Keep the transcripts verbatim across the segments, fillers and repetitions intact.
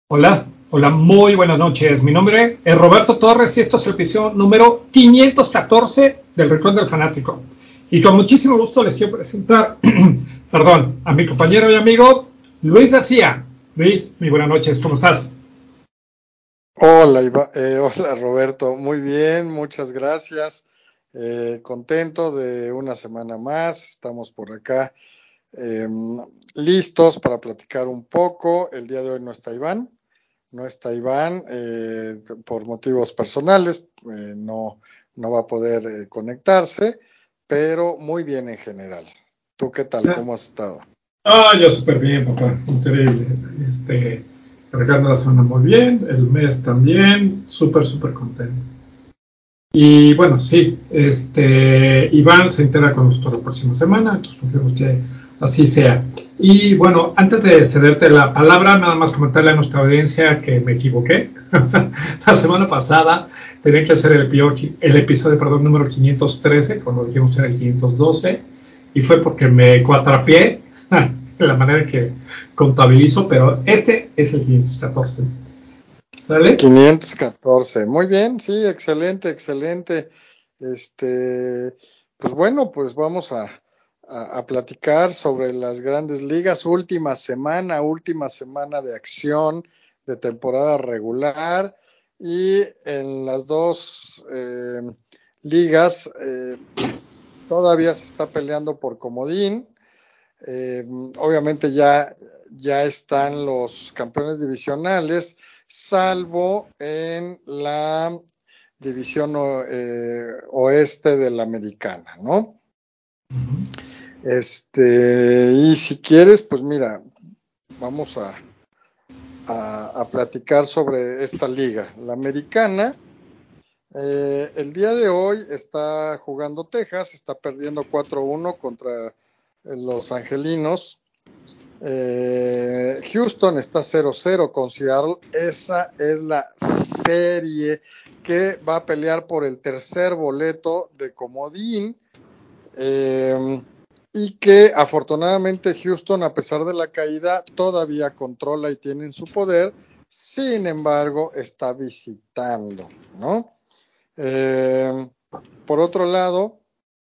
Hola, hola, muy buenas noches. Mi nombre es Roberto Torres y esto es el episodio número quinientos catorce del Rincón del Fanático. Y con muchísimo gusto les quiero presentar, perdón, a mi compañero y amigo Luis García. Luis, muy buenas noches, ¿cómo estás? Hola, Iva- eh, hola Roberto, muy bien, muchas gracias. Eh, contento de una semana más, estamos por acá eh, listos para platicar un poco. El día de hoy no está Iván, no está Iván eh, por motivos personales, eh, no, no va a poder eh, conectarse, pero muy bien en general. ¿Tú qué tal? ¿Cómo has estado? Ah, yo súper bien, papá, increíble. Este, cargando la semana muy bien, el mes también, súper, súper contento. Y bueno, sí, este, Iván se entera con nosotros la próxima semana, entonces confiamos que así sea. Y bueno, antes de cederte la palabra, nada más comentarle a nuestra audiencia que me equivoqué. La semana pasada tenía que hacer el, episodio, el episodio perdón, número quinientos trece, cuando dijimos era el quinientos doce, y fue porque me cuatrapié de la manera que contabilizo, pero este es el quinientos catorce. ¿Sale? quinientos catorce, muy bien, sí, excelente, excelente. Este, pues bueno, pues vamos a, a, a platicar sobre las grandes ligas. Última semana, última semana de acción de temporada regular y en las dos eh, ligas eh, todavía se está peleando por comodín. Eh, obviamente ya, ya están los campeones divisionales, salvo en la división eh, oeste de la americana, ¿no? Este, y si quieres, pues mira, vamos a, a, a platicar sobre esta liga. La americana, eh, el día de hoy está jugando Texas, está perdiendo cuatro uno contra los angelinos. Eh, Houston está cero cero con Seattle. Esa es la serie que va a pelear por el tercer boleto de comodín. Eh, y que afortunadamente Houston, a pesar de la caída, todavía controla y tiene en su poder. Sin embargo, está visitando, ¿no? Eh, por otro lado,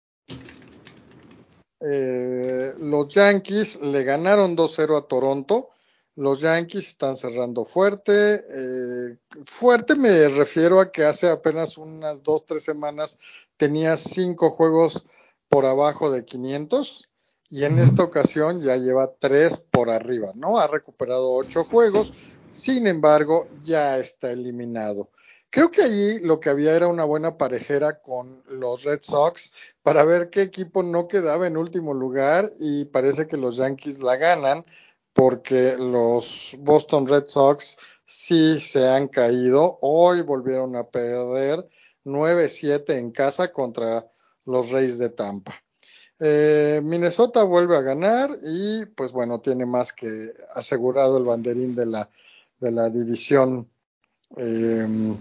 Eh, los Yankees le ganaron dos cero a Toronto. Los Yankees están cerrando fuerte. Eh, fuerte me refiero a que hace apenas unas dos, tres semanas tenía cinco juegos por abajo de quinientos y en esta ocasión ya lleva tres por arriba, ¿no? Ha recuperado ocho juegos, sin embargo, ya está eliminado. Creo que allí lo que había era una buena parejera con los Red Sox para ver qué equipo no quedaba en último lugar y parece que los Yankees la ganan porque los Boston Red Sox sí se han caído. Hoy volvieron a perder nueve siete en casa contra los Reyes de Tampa. Eh, Minnesota vuelve a ganar y pues bueno, tiene más que asegurado el banderín de la, de la división eh,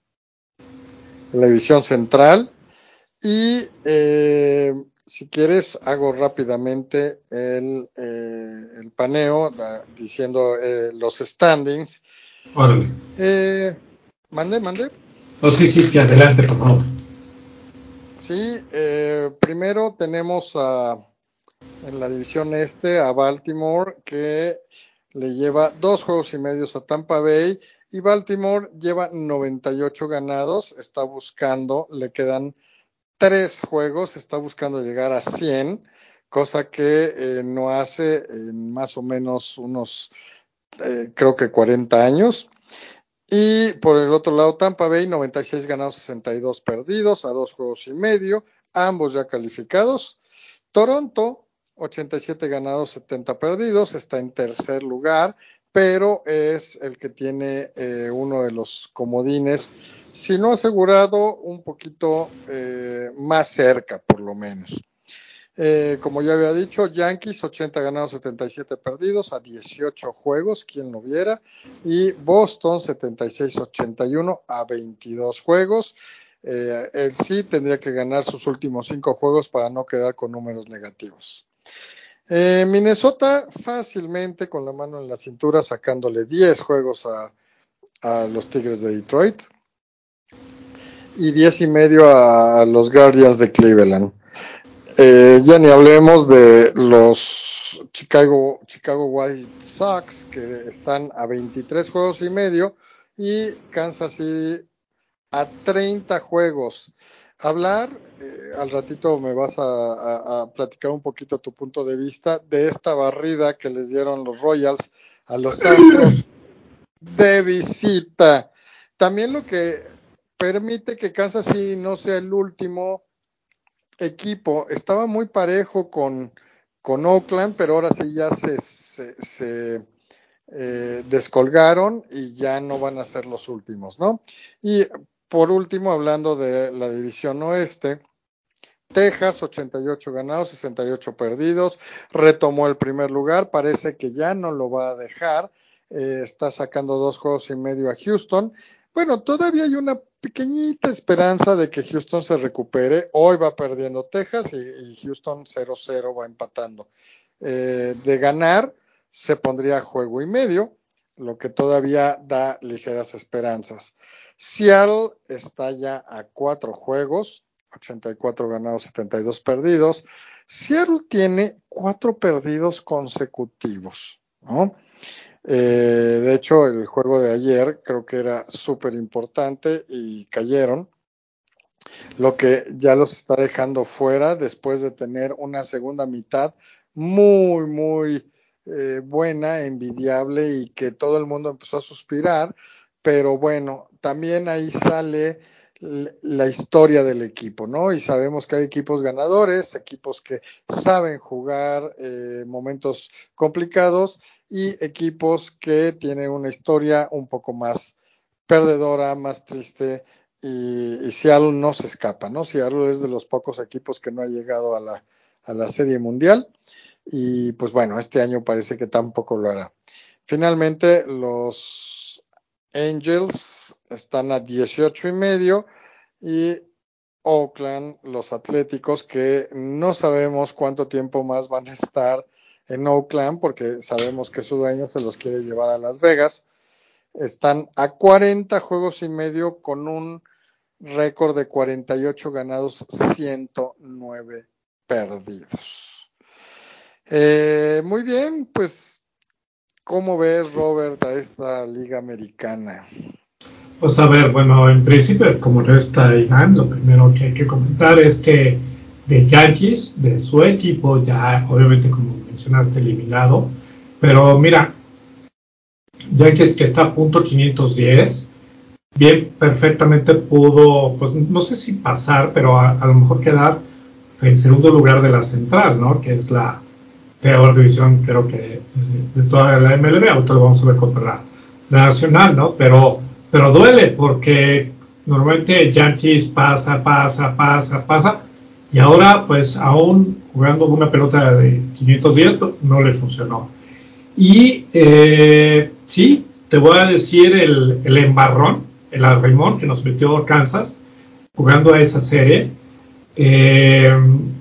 de la división central. Y eh, si quieres, hago rápidamente el, eh, el paneo da, diciendo eh, los standings. Órale. Eh, mande, mande. Oh, sí, sí, que adelante, por favor. Sí, eh, primero tenemos a, en la división este a Baltimore que le lleva dos juegos y medios a Tampa Bay y Baltimore lleva noventa y ocho ganados, está buscando, le quedan tres juegos, está buscando llegar a cien, cosa que eh, no hace en más o menos unos, eh, creo que cuarenta años. Y por el otro lado, Tampa Bay, noventa y seis ganados, sesenta y dos perdidos, a dos juegos y medio, ambos ya calificados. Toronto, ochenta y siete ganados, setenta perdidos, está en tercer lugar, pero es el que tiene eh, uno de los comodines, si no asegurado, un poquito eh, más cerca, por lo menos. Eh, como ya había dicho, Yankees, ochenta ganados, setenta y siete perdidos, a dieciocho juegos, quien lo viera, y Boston, setenta y seis ochenta y uno, a veintidós juegos. Eh, él sí tendría que ganar sus últimos cinco juegos para no quedar con números negativos. Eh, Minnesota fácilmente con la mano en la cintura sacándole diez juegos a, a los Tigres de Detroit y diez y medio a los Guardians de Cleveland. Eh, ya ni hablemos de los Chicago, Chicago White Sox que están a veintitrés juegos y medio y Kansas City a treinta juegos. Hablar, eh, al ratito me vas a, a, a platicar un poquito tu punto de vista de esta barrida que les dieron los Royals a los Astros de visita. También lo que permite que Kansas City no sea el último equipo. Estaba muy parejo con, con Oakland, pero ahora sí ya se, se, se eh, descolgaron y ya no van a ser los últimos, ¿no? Y por último, hablando de la división oeste, Texas, ochenta y ocho ganados, sesenta y ocho perdidos, retomó el primer lugar, parece que ya no lo va a dejar, eh, está sacando dos juegos y medio a Houston. Bueno, todavía hay una pequeñita esperanza de que Houston se recupere. Hoy va perdiendo Texas y, y Houston cero cero va empatando. Eh, de ganar, se pondría juego y medio, lo que todavía da ligeras esperanzas. Seattle está ya a cuatro juegos, ochenta y cuatro ganados, setenta y dos perdidos. Seattle tiene cuatro perdidos consecutivos, ¿no? Eh, de hecho, el juego de ayer creo que era súper importante y cayeron, lo que ya los está dejando fuera después de tener una segunda mitad muy, muy eh, buena, envidiable y que todo el mundo empezó a suspirar, pero bueno, también ahí sale la historia del equipo, ¿no? Y sabemos que hay equipos ganadores, equipos que saben jugar eh, momentos complicados y equipos que tienen una historia un poco más perdedora, más triste, y, y Seattle no se escapa, ¿no? Seattle es de los pocos equipos que no ha llegado a la, a la Serie Mundial y pues bueno, este año parece que tampoco lo hará. Finalmente, los Angels están a dieciocho y medio y Oakland, los Atléticos, que no sabemos cuánto tiempo más van a estar en Oakland porque sabemos que su dueño se los quiere llevar a Las Vegas. Están a cuarenta juegos y medio con un récord de cuarenta y ocho ganados, ciento nueve perdidos. Eh, muy bien, pues, ¿cómo ves, Robert, a esta liga americana? Pues a ver, bueno, en principio, como no está Iván, lo primero que hay que comentar es que de Yankees, de su equipo, ya obviamente como mencionaste, eliminado, pero mira, Yankees que está a punto quinientos diez, bien, perfectamente pudo, pues no sé si pasar, pero a, a lo mejor quedar en segundo lugar de la central, ¿no? Que es la peor división, creo que de toda la M L B. Ahorita lo vamos a ver contra la, la nacional, ¿no? Pero, pero duele porque normalmente Yankees pasa, pasa, pasa, pasa, y ahora, pues aún jugando una pelota de quinientos diez, no le funcionó. Y eh, sí, te voy a decir el, el embarrón, el arrimón que nos metió Kansas jugando a esa serie. Eh,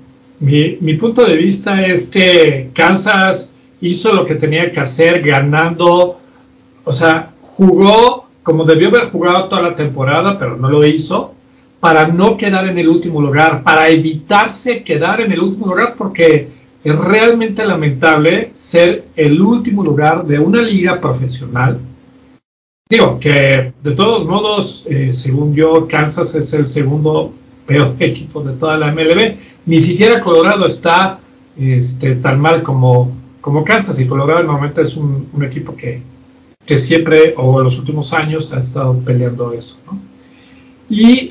mi, mi punto de vista es que Kansas hizo lo que tenía que hacer ganando, o sea, jugó como debió haber jugado toda la temporada, pero no lo hizo, para no quedar en el último lugar, para evitarse quedar en el último lugar, porque es realmente lamentable ser el último lugar de una liga profesional. Digo, que de todos modos, eh, según yo, Kansas es el segundo peor equipo de toda la M L B. Ni siquiera Colorado está este, tan mal como, como Kansas, y Colorado normalmente es un, un equipo que, que siempre, o en los últimos años, ha estado peleando eso, ¿no? Y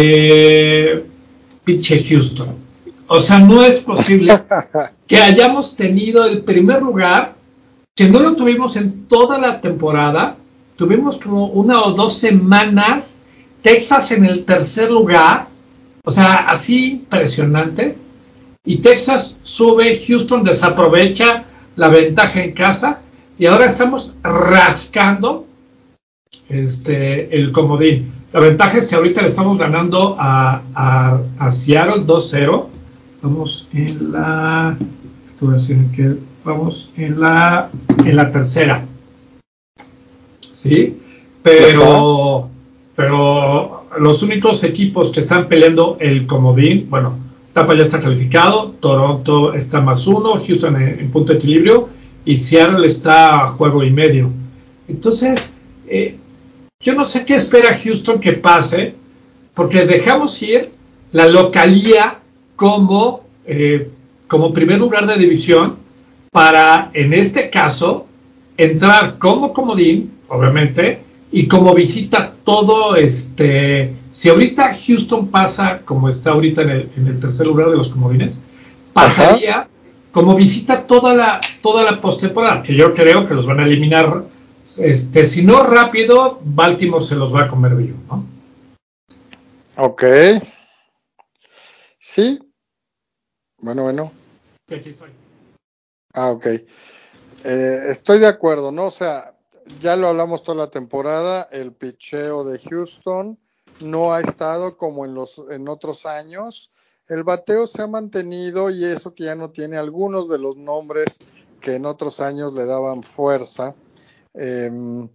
eh, pinche Houston. O sea, no es posible que hayamos tenido el primer lugar, que no lo tuvimos en toda la temporada. Tuvimos como una o dos semanas, Texas en el tercer lugar, o sea, así impresionante. Y Texas sube, Houston desaprovecha la ventaja en casa y ahora estamos rascando este, el comodín. La ventaja es que ahorita le estamos ganando a, a, a Seattle dos cero. Vamos en la Tú vas a decir que vamos en la, en la tercera. ¿Sí? Pero, pero los únicos equipos que están peleando el comodín, bueno, Tampa ya está calificado, Toronto está más uno, Houston en, en punto de equilibrio y Seattle está a juego y medio. Entonces, eh, yo no sé qué espera Houston que pase, porque dejamos ir la localía como, eh, como primer lugar de división para, en este caso, entrar como comodín, obviamente, y como visita todo este... Si ahorita Houston pasa como está ahorita en el, en el tercer lugar de los comodines, pasaría Ajá. como visita toda la, toda la postemporada, que yo creo que los van a eliminar, este, si no rápido, Baltimore se los va a comer vivo, ¿no? Ok. Sí. Bueno, bueno. Sí, aquí estoy. Ah, ok. Eh, estoy de acuerdo, ¿no? O sea, ya lo hablamos toda la temporada, el picheo de Houston no ha estado como en los en otros años. El bateo se ha mantenido y eso que ya no tiene algunos de los nombres que en otros años le daban fuerza. Eh,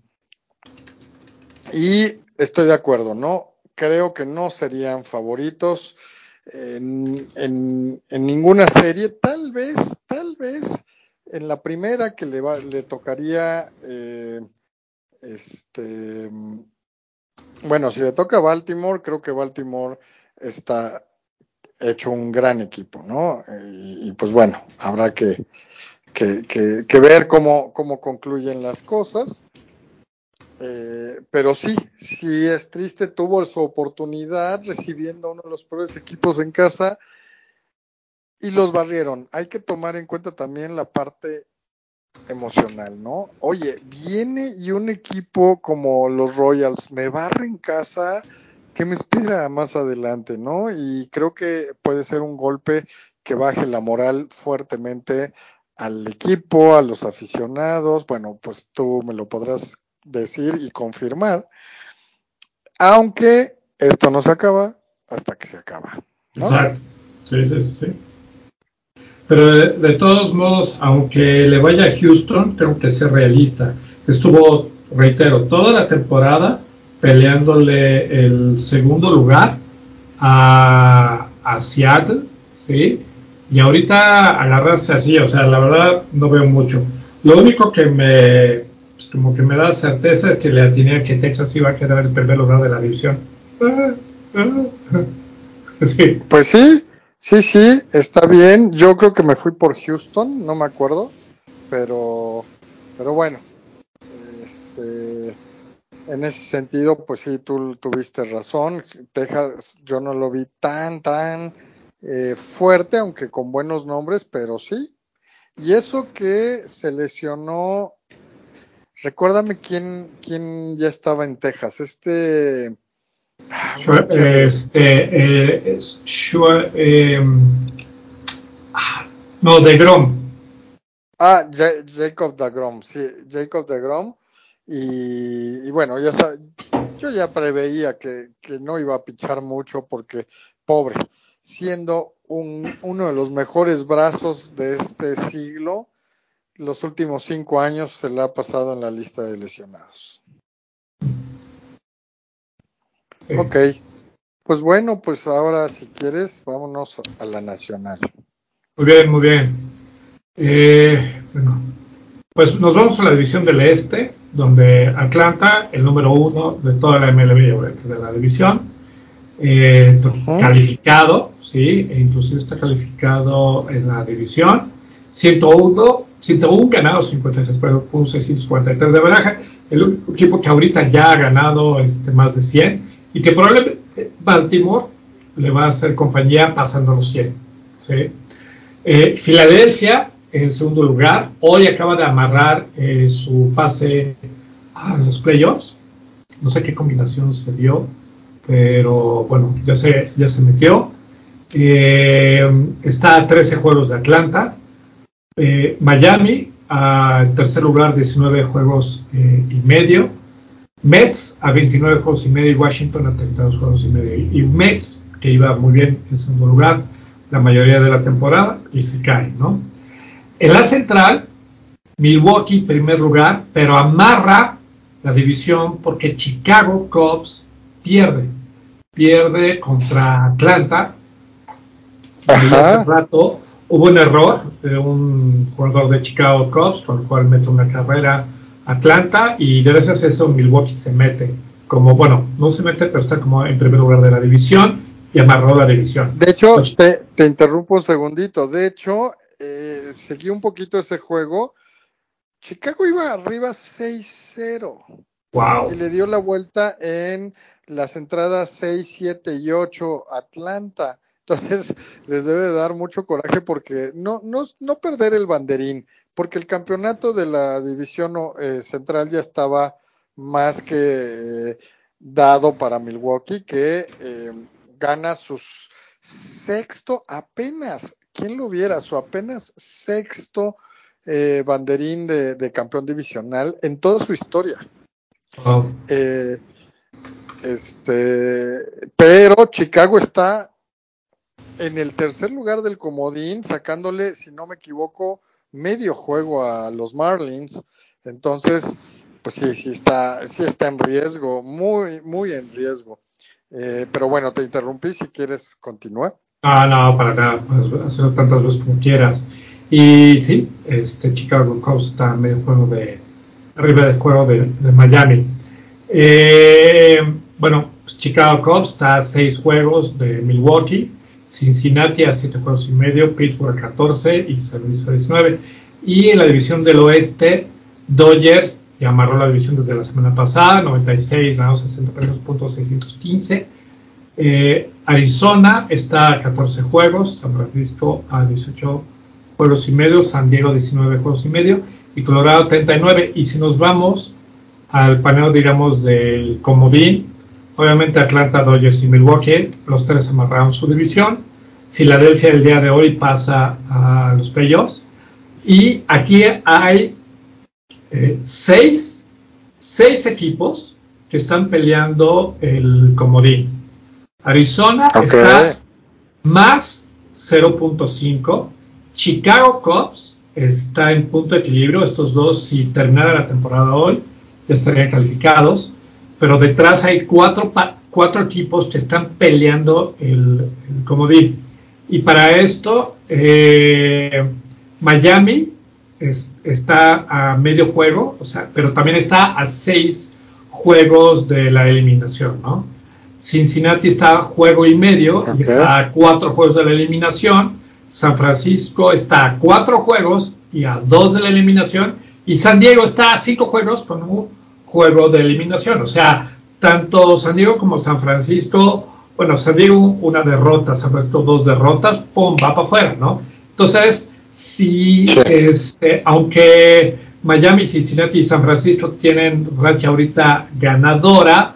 y estoy de acuerdo, ¿no? Creo que no serían favoritos en, en, en ninguna serie. Tal vez, tal vez en la primera que le, va, le tocaría, eh, este, bueno, si le toca a Baltimore, creo que Baltimore está hecho un gran equipo, ¿no? Y, y pues bueno, habrá que, que, que, que ver cómo, cómo concluyen las cosas. Eh, pero sí, sí es triste, tuvo su oportunidad recibiendo a uno de los peores equipos en casa y los barrieron. Hay que tomar en cuenta también la parte emocional, ¿no? Oye, viene y un equipo como los Royals me barre en casa, ¿qué me espera más adelante, no? Y creo que puede ser un golpe que baje la moral fuertemente al equipo, a los aficionados. Bueno, pues tú me lo podrás decir y confirmar, aunque esto no se acaba hasta que se acaba, ¿no? Exacto. Sí, sí, sí. Pero de, de todos modos, aunque le vaya a Houston, tengo que ser realista. Estuvo, reitero, toda la temporada peleándole el segundo lugar a, a Seattle, ¿sí? Y ahorita agarrarse así, o sea, la verdad no veo mucho. Lo único que me, pues, como que me da certeza es que le atiné que Texas iba a quedar en el primer lugar de la división. Sí. Pues sí, sí, sí, está bien. Yo creo que me fui por Houston, no me acuerdo, pero, pero bueno, este, en ese sentido, pues sí, tú tuviste razón. Texas, yo no lo vi tan, tan eh, fuerte, aunque con buenos nombres, pero sí. Y eso que se lesionó, recuérdame quién, quién ya estaba en Texas, este, ah, un pitcher de los... Este, eh, Shua, eh, no, de Grom. Ah, J- Jacob deGrom, sí, Jacob deGrom. Y, y bueno, ya sab- yo ya preveía que, que no iba a pichar mucho porque, pobre, siendo un, uno de los mejores brazos de este siglo, los últimos cinco años se le ha pasado en la lista de lesionados. Sí. Ok, pues bueno, pues ahora si quieres, vámonos a la nacional. Muy bien, muy bien. Eh, bueno, pues nos vamos a la división del Este, donde Atlanta, el número uno de toda la M L B, de la división, eh, Uh-huh. calificado, sí, e inclusive está calificado en la división, ciento uno, ciento uno ganados, cincuenta y seis, pero un seiscientos cuarenta y tres de baraja, el único equipo que ahorita ya ha ganado este, más de cien y que probablemente Baltimore le va a hacer compañía pasando los cien, ¿sí? Eh, Filadelfia en segundo lugar, hoy acaba de amarrar eh, su pase a los playoffs, no sé qué combinación se dio, pero bueno, ya se, ya se metió. Eh, está a trece juegos de Atlanta. Eh, Miami a tercer lugar, diecinueve juegos eh, y medio. Mets a veintinueve juegos y medio y Washington a treinta y dos juegos y medio. Y Mets, que iba muy bien en segundo lugar la mayoría de la temporada, y se cae, ¿no? En la central, Milwaukee primer lugar, pero amarra la división porque Chicago Cubs pierde. Pierde contra Atlanta. Y hace rato hubo un error de un jugador de Chicago Cubs, con el cual mete una carrera Atlanta, y gracias a eso Milwaukee se mete. Como, bueno, no se mete, pero está como en primer lugar de la división y amarró la división. De hecho, te, te interrumpo un segundito. De hecho, eh, seguí un poquito ese juego. Chicago iba arriba seis cero. Wow. Y le dio la vuelta en las entradas seis, siete y ocho Atlanta. Entonces, les debe de dar mucho coraje porque no, no, no perder el banderín, porque el campeonato de la división eh, central ya estaba más que eh, dado para Milwaukee, que eh, gana sus sexto apenas, ¿quién lo viera? Su apenas sexto eh, banderín de, de campeón divisional en toda su historia. Oh. Eh, este, pero Chicago está en el tercer lugar del comodín, sacándole, si no me equivoco, medio juego a los Marlins. Entonces, pues sí, sí está, sí está en riesgo, muy, muy en riesgo. Eh, pero bueno, te interrumpí, si quieres continuar. Ah, no, para nada, puedes hacerlo tantas veces como quieras. Y sí, este Chicago Cubs está medio juego de arriba del juego de, de Miami. Eh, bueno, pues Chicago Cubs está a seis juegos de Milwaukee, Cincinnati a siete juegos y medio, Pittsburgh a catorce y San Luis a diecinueve. Y en la división del oeste, Dodgers ya amarró la división desde la semana pasada, noventa y seis ganados, sesenta puntos, seiscientos quince. Eh, Arizona está a catorce juegos, San Francisco a dieciocho juegos y medio, San Diego diecinueve juegos y medio y Colorado treinta y nueve. Y si nos vamos al panel, digamos, del comodín, obviamente Atlanta, Dodgers y Milwaukee, los tres amarraron su división. Filadelfia el día de hoy pasa a los playoffs. Y aquí hay eh, seis, seis equipos que están peleando el comodín. Arizona okay. está más cero punto cinco. Chicago Cubs está en punto de equilibrio. Estos dos, si terminara la temporada hoy, ya estarían calificados. Pero detrás hay cuatro, cuatro equipos que están peleando el, el comodín. Y para esto, eh, Miami es, está a medio juego, o sea, pero también está a seis juegos de la eliminación, ¿no? Cincinnati está a juego y medio okay. y está a cuatro juegos de la eliminación. San Francisco está a cuatro juegos y a dos de la eliminación. Y San Diego está a cinco juegos con un juego de eliminación. O sea, tanto San Diego como San Francisco, bueno, San Diego una derrota, San Francisco dos derrotas, pum, va para afuera, ¿no? Entonces, si sí. este, aunque Miami, Cincinnati y San Francisco tienen racha ahorita ganadora,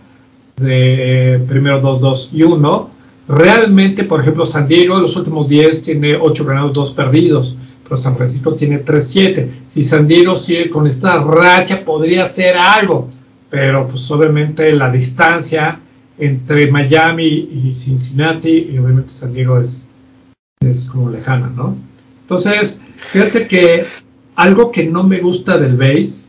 de primero dos, dos y uno, realmente, por ejemplo, San Diego en los últimos diez tiene ocho ganados, dos perdidos, pero San Francisco tiene tres siete. Si San Diego sigue con esta racha, podría ser algo, pero pues obviamente la distancia entre Miami y Cincinnati, y obviamente San Diego es, es como lejana, ¿no? Entonces, fíjate que algo que no me gusta del base,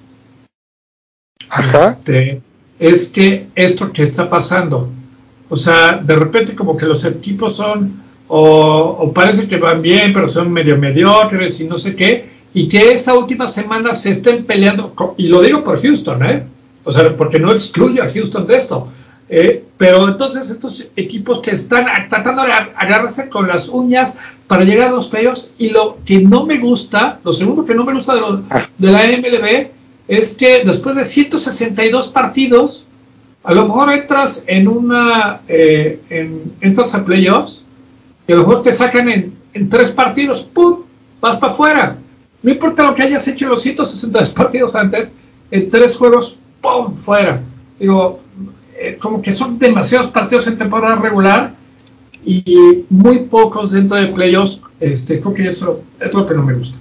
Ajá. Este, es que esto que está pasando, o sea, de repente como que los equipos son, o, o parece que van bien, pero son medio mediocres y no sé qué, y que esta última semana se estén peleando, y lo digo por Houston, ¿eh? O sea, porque no excluyo a Houston de esto, eh, pero entonces estos equipos que están tratando de agarrarse con las uñas para llegar a los playoffs, y lo que no me gusta, lo segundo que no me gusta de, los, de la M L B, es que después de ciento sesenta y dos partidos, a lo mejor entras en una, eh, en, entras a playoffs, y a lo mejor te sacan en, en tres partidos, ¡pum!, vas para afuera. No importa lo que hayas hecho en los ciento sesenta y dos partidos antes, en tres juegos, ¡pum!, fuera. Digo, eh, como que son demasiados partidos en temporada regular y muy pocos dentro de playoffs. Este, creo que eso es lo que no me gusta.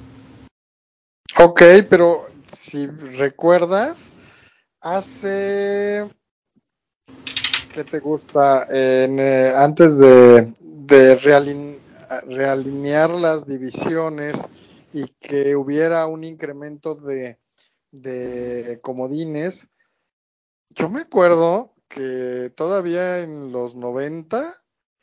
Ok, pero si recuerdas, hace, ¿qué te gusta? En, eh, antes de, de realin, realinear las divisiones y que hubiera un incremento de, de comodines. Yo me acuerdo que todavía en los noventa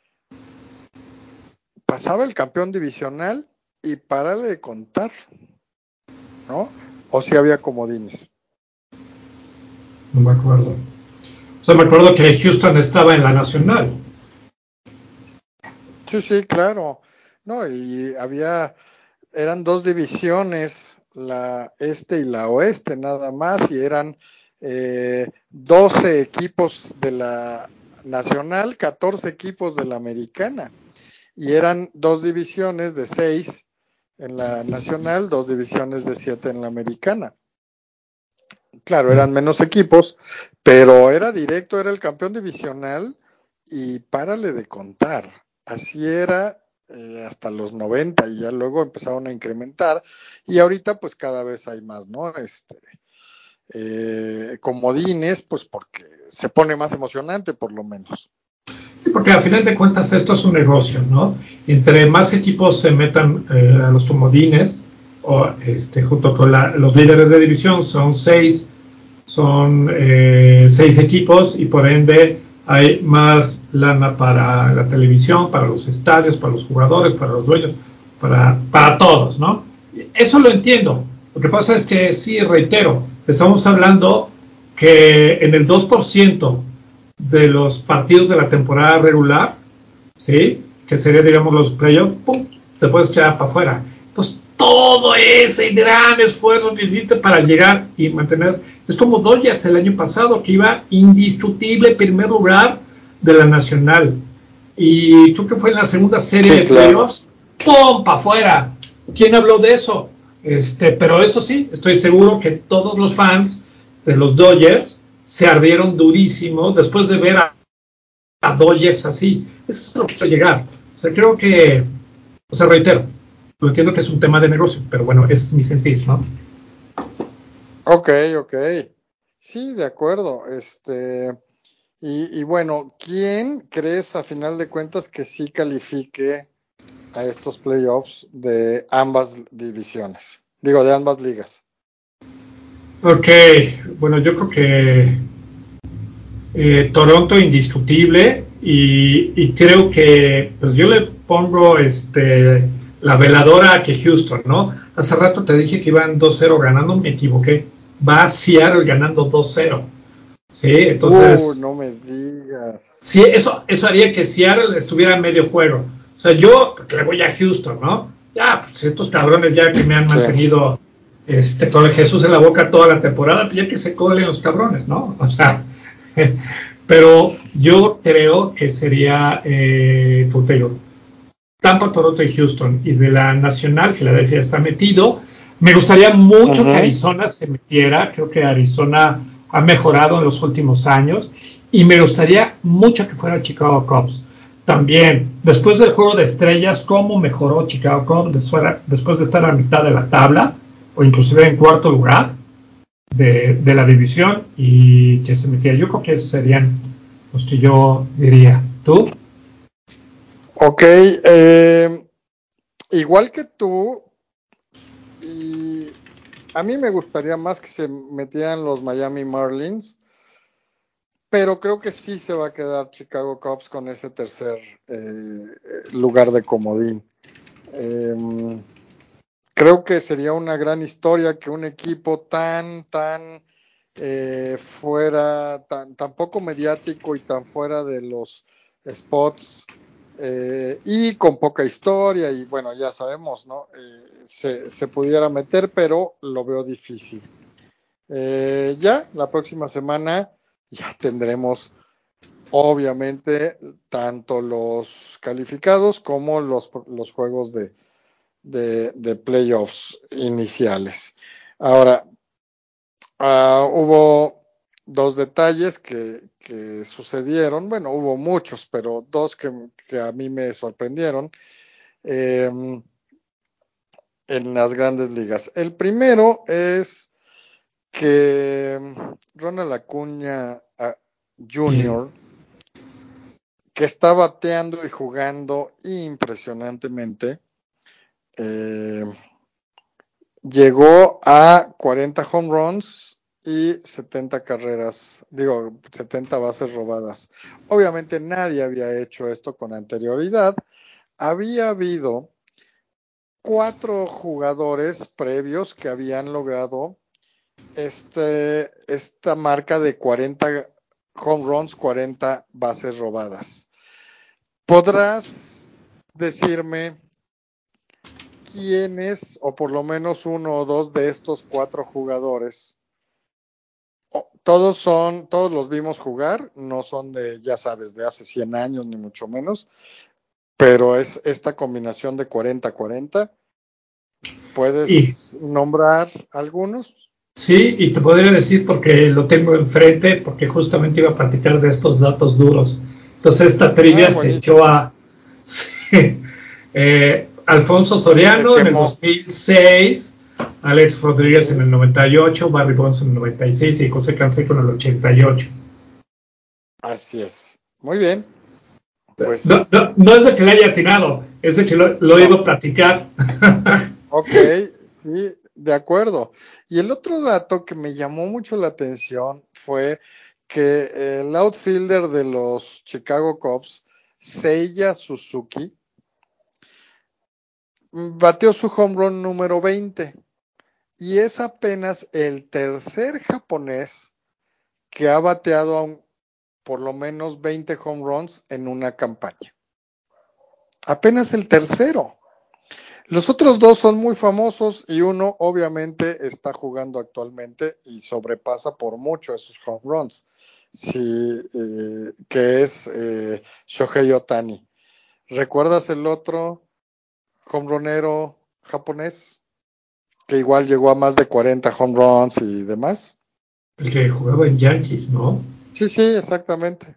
pasaba el campeón divisional y párale de contar, ¿no? O si había comodines. No me acuerdo. O sea, me acuerdo que Houston estaba en la nacional. Sí, sí, claro. No, y había, eran dos divisiones, la este y la oeste nada más, y eran eh, doce equipos de la nacional, catorce equipos de la americana, y eran dos divisiones de seis en la nacional, dos divisiones de siete en la americana. Claro, eran menos equipos, pero era directo, era el campeón divisional y párale de contar. Así era eh, hasta los noventa y ya luego empezaron a incrementar y ahorita pues cada vez hay más, ¿no? Este, eh, comodines, pues porque se pone más emocionante por lo menos. Sí, porque al final de cuentas esto es un negocio, ¿no? Entre más equipos se metan eh, a los comodines, o este, junto con la, los líderes de división, son seis, son eh, seis equipos y por ende hay más lana para la televisión, para los estadios, para los jugadores, para los dueños, para, para todos, ¿no? Eso lo entiendo. Lo que pasa es que sí, reitero, estamos hablando que en el dos por ciento de los partidos de la temporada regular, ¿sí? Que sería, digamos, los playoffs, ¡pum! Te puedes quedar para afuera. Entonces, todo ese gran esfuerzo que hiciste para llegar y mantener. Es como Dodgers el año pasado, que iba indiscutible primer lugar de la Nacional. Y creo que fue en la segunda serie Sí, de claro. playoffs, ¡pum! Para afuera. ¿Quién habló de eso? Este, pero eso sí, estoy seguro que todos los fans de los Dodgers se ardieron durísimo después de ver a, a Dodgers así. Eso es lo que quiero llegar. O sea, creo que, o sea, reitero, lo entiendo que es un tema de negocio, pero bueno, ese es mi sentir, ¿no? Ok, ok. Sí, de acuerdo. Este, y, y bueno, ¿quién crees a final de cuentas que sí califique a estos playoffs de ambas divisiones? Digo, de ambas ligas. Ok, bueno, yo creo que eh, Toronto indiscutible y, y, creo que pues yo le pongo este la veladora a que Houston, ¿no? Hace rato te dije que iban dos cero ganando, me equivoqué. Va Seattle ganando dos cero. Sí, Uh, entonces no me digas. sí, eso, eso haría que Seattle estuviera en medio juego. O sea, yo le voy a Houston, ¿no? Ya, pues estos cabrones ya que me han Sí. mantenido este, con el Jesús en la boca toda la temporada, pues ya que se colen los cabrones, ¿no? O sea, pero yo creo que sería, eh, como te digo, Tampa, Toronto y Houston. Y de la nacional, Filadelfia está metido. Me gustaría mucho que Uh-huh. Arizona se metiera. Creo que Arizona ha mejorado en los últimos años. Y me gustaría mucho que fuera Chicago Cubs. También, después del juego de estrellas, cómo mejoró Chicago Cubs después de estar a mitad de la tabla, o inclusive en cuarto lugar de, de la división, y que se metiera. Yo creo que esos serían los que yo diría. ¿Tú? Ok, eh, igual que tú, y a mí me gustaría más que se metieran los Miami Marlins, pero creo que sí se va a quedar Chicago Cubs con ese tercer eh, lugar de comodín. Eh, creo que sería una gran historia que un equipo tan, tan eh, fuera, tan, tan poco mediático y tan fuera de los spots eh, y con poca historia y bueno, ya sabemos, ¿no? Eh, se, se, pudiera meter, pero lo veo difícil. Eh, ya, la próxima semana ya tendremos obviamente tanto los calificados como los, los juegos de, de, de playoffs iniciales. Ahora, uh, hubo dos detalles que, que, sucedieron, bueno, hubo muchos, pero dos que, que a mí me sorprendieron eh, en las grandes ligas. El primero es que Ronald Acuña uh, junior, que está bateando y jugando impresionantemente, eh, llegó a cuarenta home runs y setenta carreras, digo, setenta bases robadas. Obviamente nadie había hecho esto con anterioridad. Había habido cuatro jugadores previos que habían logrado este, esta marca de cuarenta home runs, cuarenta bases robadas. ¿Podrás decirme quiénes, o por lo menos uno o dos de estos cuatro jugadores? Todos son, todos los vimos jugar, no son de, ya sabes, de hace cien años, ni mucho menos, pero es esta combinación de cuarenta cuarenta. Y ¿Puedes nombrar algunos? sí, y te podría decir porque lo tengo enfrente, porque justamente iba a platicar de estos datos duros. Entonces esta Ah, trivia se echó buenísimo. a sí, eh, Alfonso Se Soriano en el quemó. dos mil seis, Alex Rodríguez en Sí, el noventa y ocho, Barry Bonds en el noventa y seis y José Canseco en el ochenta y ocho. así es. Muy bien. No, Pues, no, no es de que le haya atinado, es de que lo, lo iba no. a platicar. Ok, sí, de acuerdo. Y el otro dato que me llamó mucho la atención fue que el outfielder de los Chicago Cubs, Seiya Suzuki, bateó su home run número veinte y es apenas el tercer japonés que ha bateado a un, por lo menos veinte home runs en una campaña. Apenas el tercero. Los otros dos son muy famosos y uno obviamente está jugando actualmente y sobrepasa por mucho esos home runs, sí, eh, que es eh, Shohei Ohtani. ¿Recuerdas el otro home runero japonés que igual llegó a más de cuarenta home runs y demás? El que jugaba en Yankees, ¿no? Sí, sí, exactamente.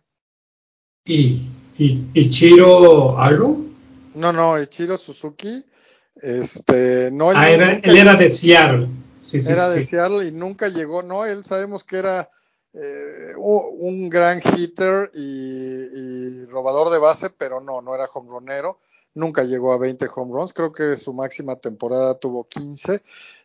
Y, y, y Chiro algo. No, no, Ichiro Suzuki, este, no, él Ah, nu- era, nunca él era de Seattle. Sí, sí, era sí, de sí. Seattle y nunca llegó, no, él sabemos que era eh, un gran hitter y, y, robador de base, pero no, no era home runero, nunca llegó a veinte home runs, creo que su máxima temporada tuvo quince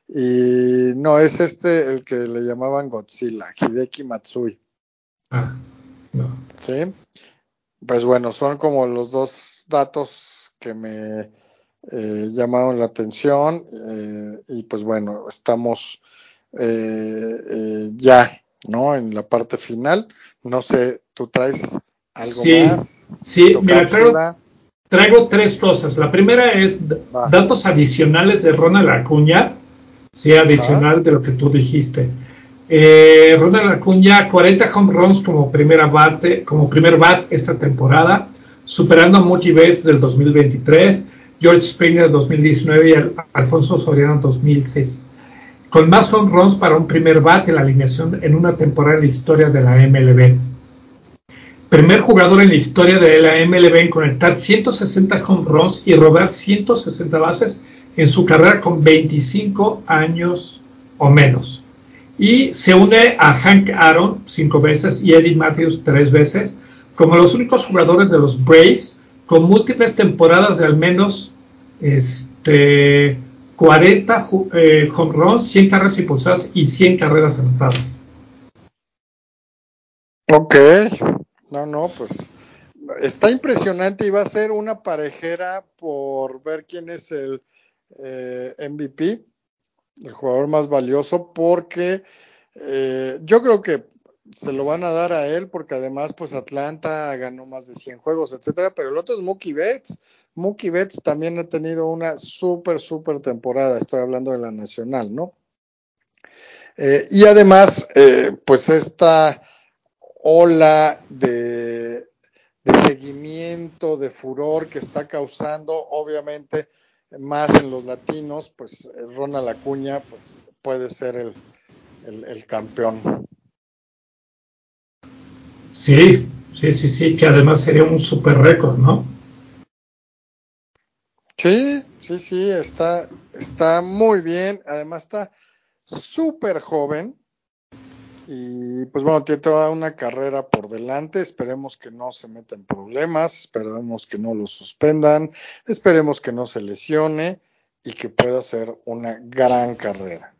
y no, es este el que le llamaban Godzilla, Hideki Matsui, Ah, no. ¿sí? Pues bueno, son como los dos datos que me eh, llamaron la atención eh, y pues bueno, estamos eh, eh, ya, ¿no? En la parte final. No sé, ¿tú traes algo Sí, más? sí, ¿Tu mira, traigo, cápsula? traigo tres cosas. La primera es d- Va. datos adicionales de Ronald Acuña, sí, Ajá. adicional de lo que tú dijiste. Eh, Ronald Acuña, cuarenta home runs como, primera bate, como primer bat esta temporada, superando a Mookie Betts del dos mil veintitrés, George Springer dos mil diecinueve y Al- Alfonso Soriano dos mil seis. Con más home runs para un primer bat en la alineación en una temporada en la historia de la M L B. Primer jugador en la historia de la M L B en conectar ciento sesenta home runs y robar ciento sesenta bases en su carrera con veinticinco años o menos. Y se une a Hank Aaron cinco veces y Eddie Matthews tres veces como los únicos jugadores de los Braves con múltiples temporadas de al menos este, cuarenta eh, home runs, cien carreras impulsadas y cien carreras anotadas. Ok. No, no, pues está impresionante y va a ser una parejera por ver quién es el eh, M V P, el jugador más valioso, porque eh, yo creo que se lo van a dar a él, porque además, pues Atlanta ganó más de cien juegos, etcétera, pero el otro es Mookie Betts. Mookie Betts también ha tenido una súper, súper temporada, estoy hablando de la nacional, ¿no? Eh, y además, eh, pues esta ola de, de seguimiento, de furor que está causando, obviamente, más en los latinos, pues Ronald Acuña, pues puede ser el, el, el campeón. Sí, sí, sí, sí, que además sería un super récord, ¿no? Sí, sí, sí, está, está muy bien, además está súper joven y pues bueno, tiene toda una carrera por delante, esperemos que no se meta en problemas, esperemos que no lo suspendan, esperemos que no se lesione y que pueda ser una gran carrera.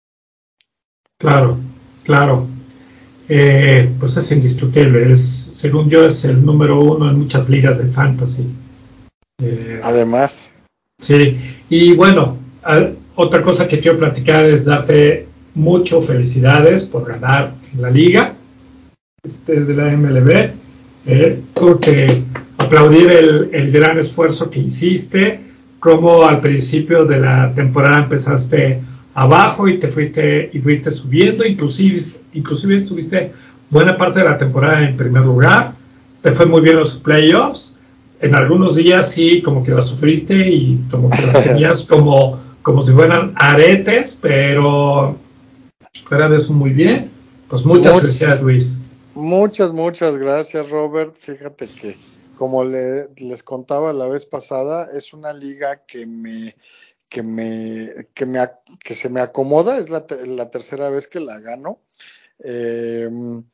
Claro, claro. Eh, pues es indiscutible. Es, según yo, es el número uno en muchas ligas de fantasy. Eh, Además, sí, y bueno, a, otra cosa que quiero platicar es darte mucho felicidades por ganar en la liga este, de la M L B. Eh, tengo que aplaudir el, el gran esfuerzo que hiciste, como al principio de la temporada empezaste abajo y te fuiste y fuiste subiendo, inclusive, inclusive estuviste buena parte de la temporada en primer lugar, te fue muy bien los playoffs, en algunos días sí como que las sufriste y como que las tenías como, como si fueran aretes, pero fuera de eso muy bien, pues muchas Much, felicidades Luis. muchas, muchas gracias, Robert. Fíjate que, como le, les contaba la vez pasada, es una liga que me, que me, que me, que se me acomoda. Es la, la tercera vez que la gano. Eh,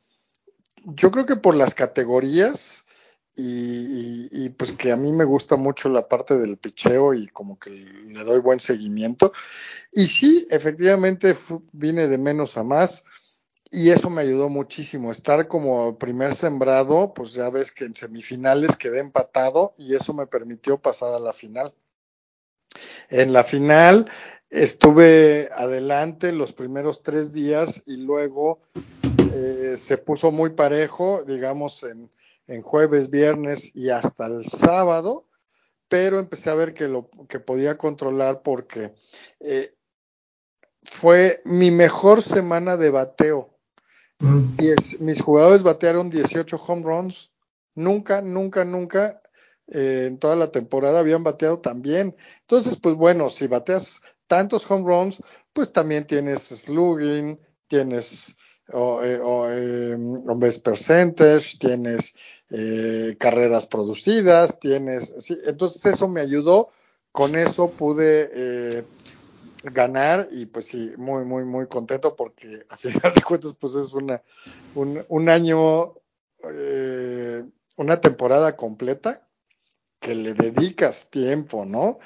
yo creo que por las categorías y, y, y, pues que a mí me gusta mucho la parte del picheo y como que le doy buen seguimiento. Y sí, efectivamente vine de menos a más. Y eso me ayudó muchísimo, estar como primer sembrado, pues ya ves que en semifinales quedé empatado y eso me permitió pasar a la final. En la final estuve adelante los primeros tres días y luego eh, se puso muy parejo, digamos, en, en jueves, viernes y hasta el sábado, pero empecé a ver que lo que podía controlar porque eh, fue mi mejor semana de bateo. Diez, mis jugadores batearon dieciocho home runs. Nunca, nunca, nunca eh, en toda la temporada habían bateado tan bien. Entonces, pues bueno, si bateas tantos home runs, pues también tienes slugging, tienes o, eh, o, eh, base percentage, tienes eh, carreras producidas, tienes. Sí, entonces, eso me ayudó. Con eso pude. Eh, ganar y pues sí, muy, muy, muy contento porque a final de cuentas pues es una, un, un año, eh, una temporada completa que le dedicas tiempo, ¿no?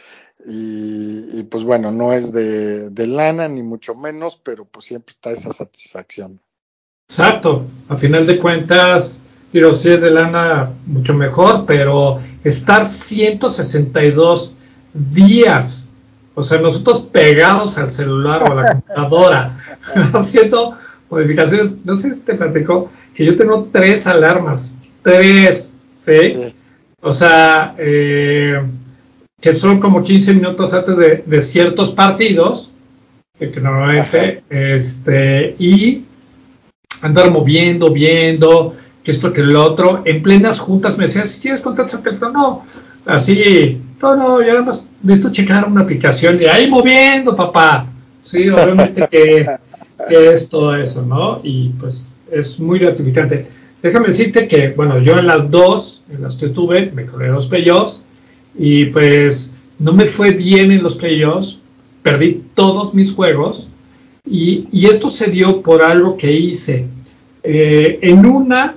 Y, y pues bueno, no es de, de lana ni mucho menos, pero pues siempre está esa satisfacción. Exacto, a final de cuentas, digo, si es de lana, mucho mejor, pero estar ciento sesenta y dos días, o sea, nosotros pegados al celular o a la computadora, haciendo modificaciones, no sé si te platico, que yo tengo tres alarmas, tres, ¿sí? Sí. O sea, eh, que son como quince minutos antes de, de ciertos partidos, que, que Ajá. normalmente, este, y andar moviendo, viendo, que esto, que lo otro. En plenas juntas me decían, si quieres contactar el teléfono, no. Así, no, no, yo nada más necesito checar una aplicación y ahí moviendo, papá. Sí, obviamente que, que es todo eso, ¿no? Y pues es muy gratificante. Déjame decirte que, bueno, yo en las dos, en las que estuve, me colé los playoffs y pues no me fue bien en los playoffs, perdí todos mis juegos y, y esto se dio por algo que hice. Eh, en una,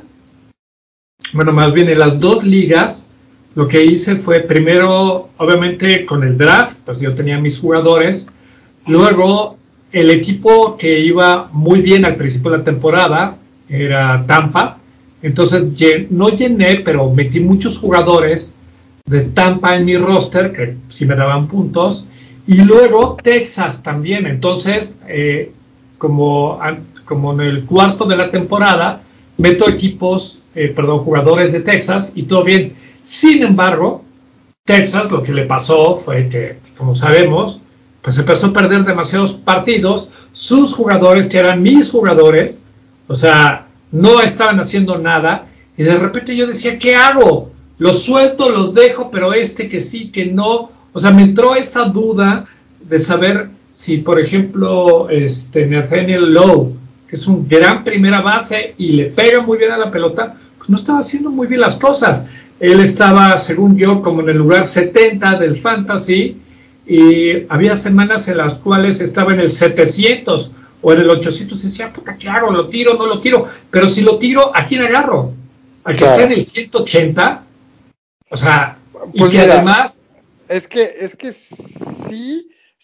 bueno, más bien en las dos ligas, lo que hice fue primero, obviamente con el draft, pues yo tenía mis jugadores, luego el equipo que iba muy bien al principio de la temporada era Tampa, entonces no llené, pero metí muchos jugadores de Tampa en mi roster, que sí me daban puntos, y luego Texas también, entonces, eh, como, como en el cuarto de la temporada, meto equipos, eh, perdón, jugadores de Texas y todo bien. Sin embargo, Texas lo que le pasó fue que, como sabemos, pues empezó a perder demasiados partidos. Sus jugadores, que eran mis jugadores, o sea, no estaban haciendo nada. Y de repente yo decía, ¿qué hago? Los suelto, los dejo, pero este que sí, que no. O sea, me entró esa duda de saber si, por ejemplo, este Nathaniel Lowe, que es un gran primera base y le pega muy bien a la pelota, pues no estaba haciendo muy bien las cosas. Él estaba, según yo, como en el lugar setenta del fantasy y había semanas en las cuales estaba en el setecientos o en el ochocientos y decía, puta, ¿qué hago? ¿Lo tiro? ¿No lo tiro? Pero si lo tiro, ¿a quién agarro? ¿Al que está en Claro. el ciento ochenta? O sea, y Pues que mira, además... es que, es que sí,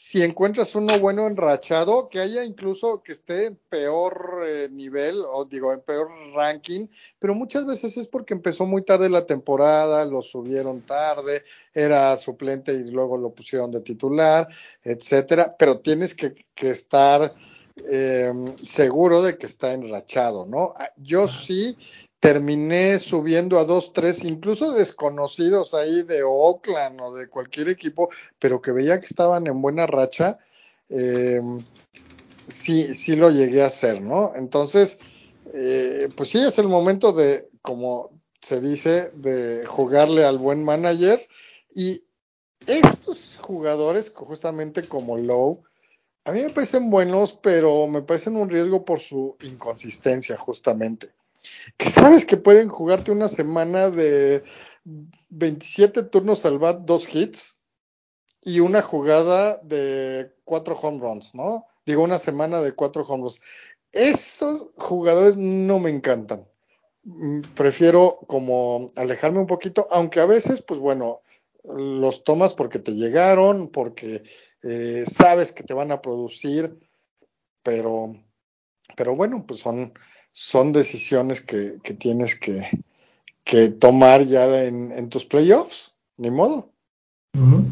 si encuentras uno bueno enrachado, que haya incluso que esté en peor eh, nivel, o digo, en peor ranking, pero muchas veces es porque empezó muy tarde la temporada, lo subieron tarde, era suplente y luego lo pusieron de titular, etcétera, pero tienes que, que estar eh, seguro de que está enrachado, ¿no? Yo sí terminé subiendo a dos, tres, incluso desconocidos ahí de Oakland o de cualquier equipo, pero que veía que estaban en buena racha, eh, sí, sí lo llegué a hacer, ¿no? Entonces, eh, pues sí, es el momento de, como se dice, de jugarle al buen manager. Y estos jugadores, justamente como Lowe, a mí me parecen buenos, pero me parecen un riesgo por su inconsistencia, justamente. Que sabes que pueden jugarte una semana de veintisiete turnos al bat, dos hits, y una jugada de cuatro home runs, ¿no? Digo, una semana de cuatro home runs. Esos jugadores no me encantan. Prefiero como alejarme un poquito, aunque a veces, pues bueno, los tomas porque te llegaron, porque eh, sabes que te van a producir, pero, pero bueno, pues son, son decisiones que, que tienes que, que tomar ya en, en tus playoffs, ni modo. Uh-huh.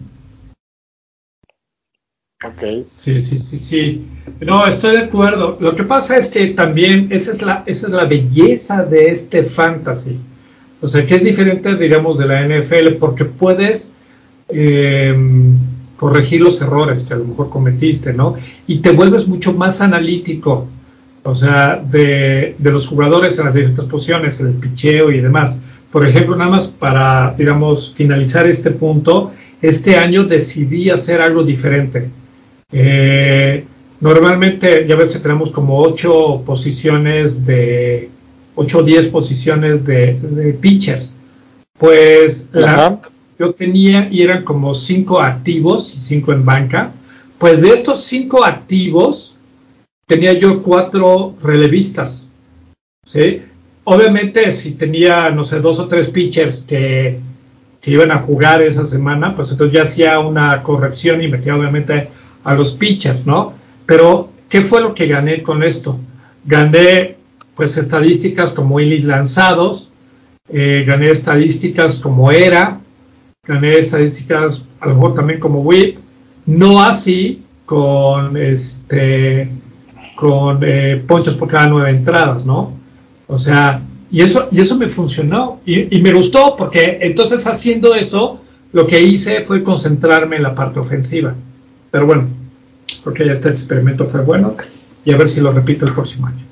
Ok. Sí, sí, sí, sí. No, estoy de acuerdo. Lo que pasa es que también esa es la, esa es la belleza de este fantasy. O sea, que es diferente, digamos, de la N F L, porque puedes eh, corregir los errores que a lo mejor cometiste, ¿no? Y te vuelves mucho más analítico, o sea, de, de los jugadores en las diferentes posiciones, el picheo y demás. Por ejemplo, nada más para, digamos, finalizar este punto, este año decidí hacer algo diferente. Eh, Normalmente, ya ves que tenemos como ocho posiciones de, ocho o diez posiciones de, de pitchers. Pues la, Ajá. yo tenía, y eran como cinco activos y cinco en banca. Pues de estos cinco activos, tenía yo cuatro relevistas, ¿sí? Obviamente, si tenía, no sé, dos o tres pitchers que, que iban a jugar esa semana, pues entonces ya hacía una corrección y metía obviamente a los pitchers, ¿no? Pero, ¿qué fue lo que gané con esto? Gané, pues, estadísticas como innings lanzados, eh, gané estadísticas como era, gané estadísticas a lo mejor también como whip, no así con este con eh, ponchos por cada nueve entradas, ¿no? O sea, y eso, y eso me funcionó y, y me gustó porque entonces haciendo eso, lo que hice fue concentrarme en la parte ofensiva. Pero bueno, creo que ya este experimento fue bueno y a ver si lo repito el próximo año.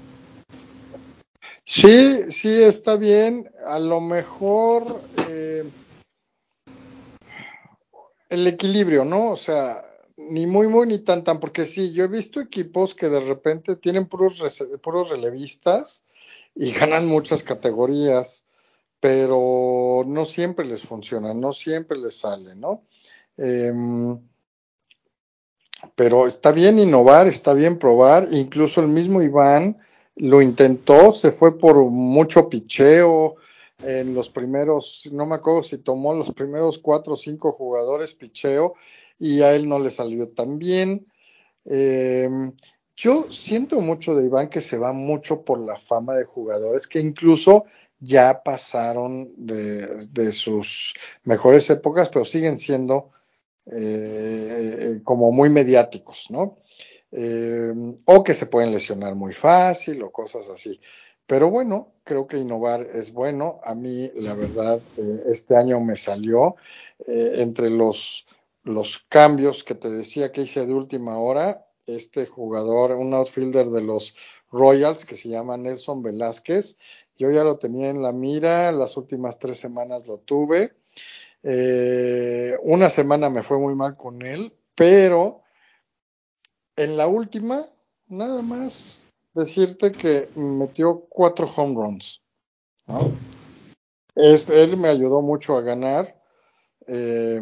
Sí, sí, está bien. A lo mejor eh, el equilibrio, ¿no? O sea, ni muy, muy, ni tan, tan, porque sí, yo he visto equipos que de repente tienen puros, puros relevistas y ganan muchas categorías, pero no siempre les funciona, no siempre les sale, ¿no? Eh, pero está bien innovar, está bien probar, incluso el mismo Iván lo intentó, se fue por mucho picheo en los primeros, no me acuerdo si tomó los primeros cuatro o cinco jugadores picheo y a él no le salió tan bien. Eh, yo siento mucho de Iván que se va mucho por la fama de jugadores que incluso ya pasaron de, de sus mejores épocas, pero siguen siendo eh, como muy mediáticos, ¿no? Eh, o que se pueden lesionar muy fácil o cosas así. Pero bueno, creo que innovar es bueno. A mí, la verdad, eh, este año me salió eh, entre los, los cambios que te decía que hice de última hora, este jugador, un outfielder de los Royals que se llama Nelson Velázquez, yo ya lo tenía en la mira, las últimas tres semanas lo tuve. Eh, una semana me fue muy mal con él, pero en la última, nada más decirte que metió cuatro home runs, ¿no? Es, él me ayudó mucho a ganar. Eh,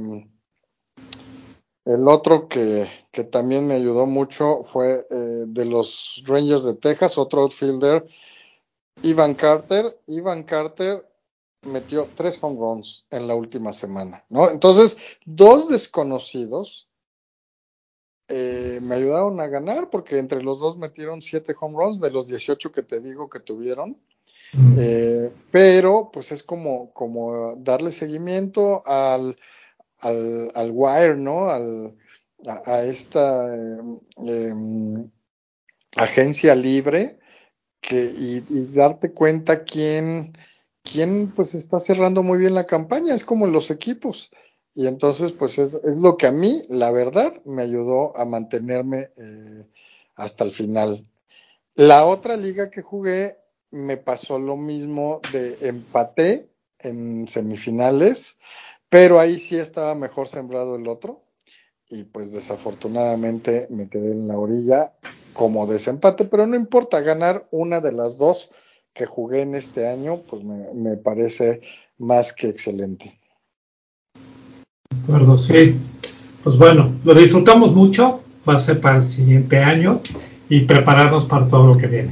el otro que, que, también me ayudó mucho fue eh, de los Rangers de Texas, otro outfielder, Ivan Carter. Ivan Carter metió tres home runs en la última semana, ¿no? Entonces, dos desconocidos eh, me ayudaron a ganar porque entre los dos metieron siete home runs de los dieciocho que te digo que tuvieron. Mm. Eh, pero pues es como, como darle seguimiento al, al, al wire, ¿no? Al, a, a esta eh, eh, agencia libre que, y, y darte cuenta quién, quién pues está cerrando muy bien la campaña, es como los equipos. Y entonces pues es, es lo que a mí, la verdad, me ayudó a mantenerme eh, hasta el final. La otra liga que jugué me pasó lo mismo de empaté en semifinales, pero ahí sí estaba mejor sembrado el otro y pues desafortunadamente me quedé en la orilla como desempate, pero no importa, ganar una de las dos que jugué en este año, pues me, me parece más que excelente. De acuerdo, sí. Pues bueno, lo disfrutamos mucho, va a ser para el siguiente año y prepararnos para todo lo que viene.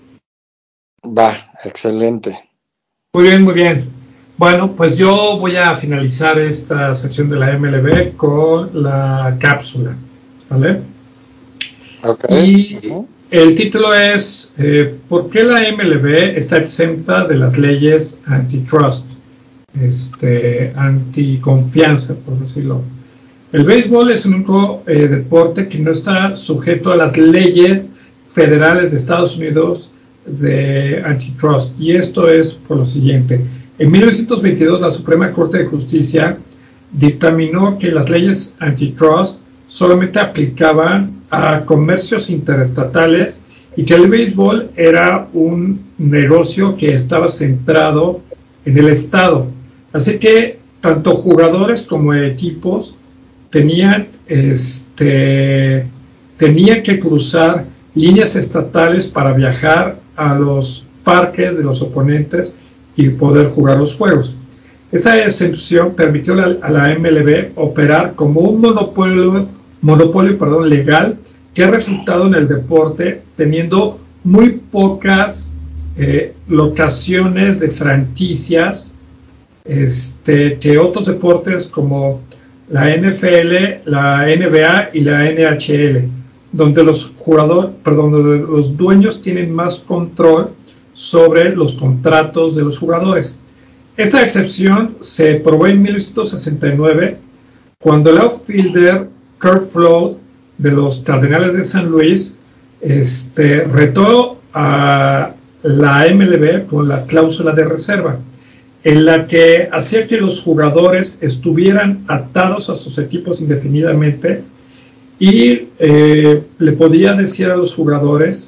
Va, excelente. Muy bien, muy bien. Bueno, pues yo voy a finalizar esta sección de la M L B con la cápsula, ¿vale? Ok. Y Uh-huh. el título es eh, ¿por qué la M L B está exenta de las leyes antitrust? Este, anticonfianza, por decirlo. El béisbol es el único eh, deporte que no está sujeto a las leyes federales de Estados Unidos de antitrust. Y esto es por lo siguiente. En mil novecientos veintidós, la Suprema Corte de Justicia dictaminó que las leyes antitrust solamente aplicaban a comercios interestatales y que el béisbol era un negocio que estaba centrado en el Estado. Así que tanto jugadores como equipos tenían, este, tenían que cruzar líneas estatales para viajar a los parques de los oponentes y poder jugar los juegos. Esta excepción permitió a la M L B operar como un monopolio, monopolio perdón, legal que ha resultado en el deporte teniendo muy pocas eh, locaciones de franquicias este, que otros deportes como la N F L, la N B A y la N H L, donde los jugadores, perdón, donde los dueños tienen más control sobre los contratos de los jugadores. Esta excepción se probó en mil novecientos sesenta y nueve cuando el outfielder Curt Flood de los Cardenales de San Luis este, retó a la M L B con la cláusula de reserva, en la que hacía que los jugadores estuvieran atados a sus equipos indefinidamente y eh, le podía decir a los jugadores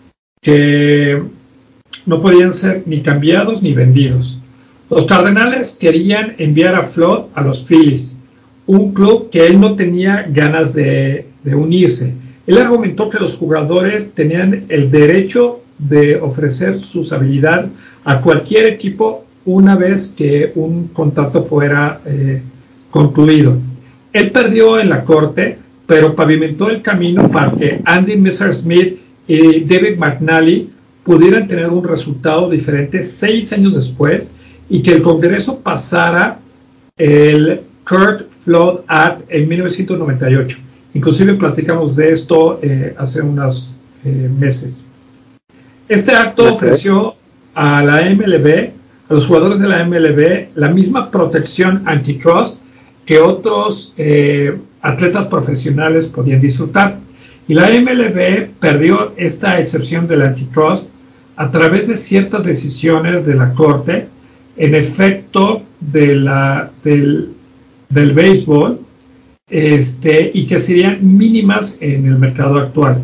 que no podían ser ni cambiados ni vendidos. Los Cardenales querían enviar a Flood a los Phillies, un club que él no tenía ganas de, de unirse. Él argumentó que los jugadores tenían el derecho de ofrecer sus habilidades a cualquier equipo una vez que un contrato fuera eh, concluido. Él perdió en la corte, pero pavimentó el camino para que Andy Messersmith y David McNally pudieran tener un resultado diferente seis años después y que el Congreso pasara el Curt Flood Act en mil novecientos noventa y ocho. Inclusive platicamos de esto eh, hace unos eh, meses. Este acto Ok. ofreció a la M L B, a los jugadores de la M L B, la misma protección antitrust que otros eh, atletas profesionales podían disfrutar. Y la M L B perdió esta excepción del antitrust a través de ciertas decisiones de la Corte en efecto de la, del, del béisbol este, y que serían mínimas en el mercado actual.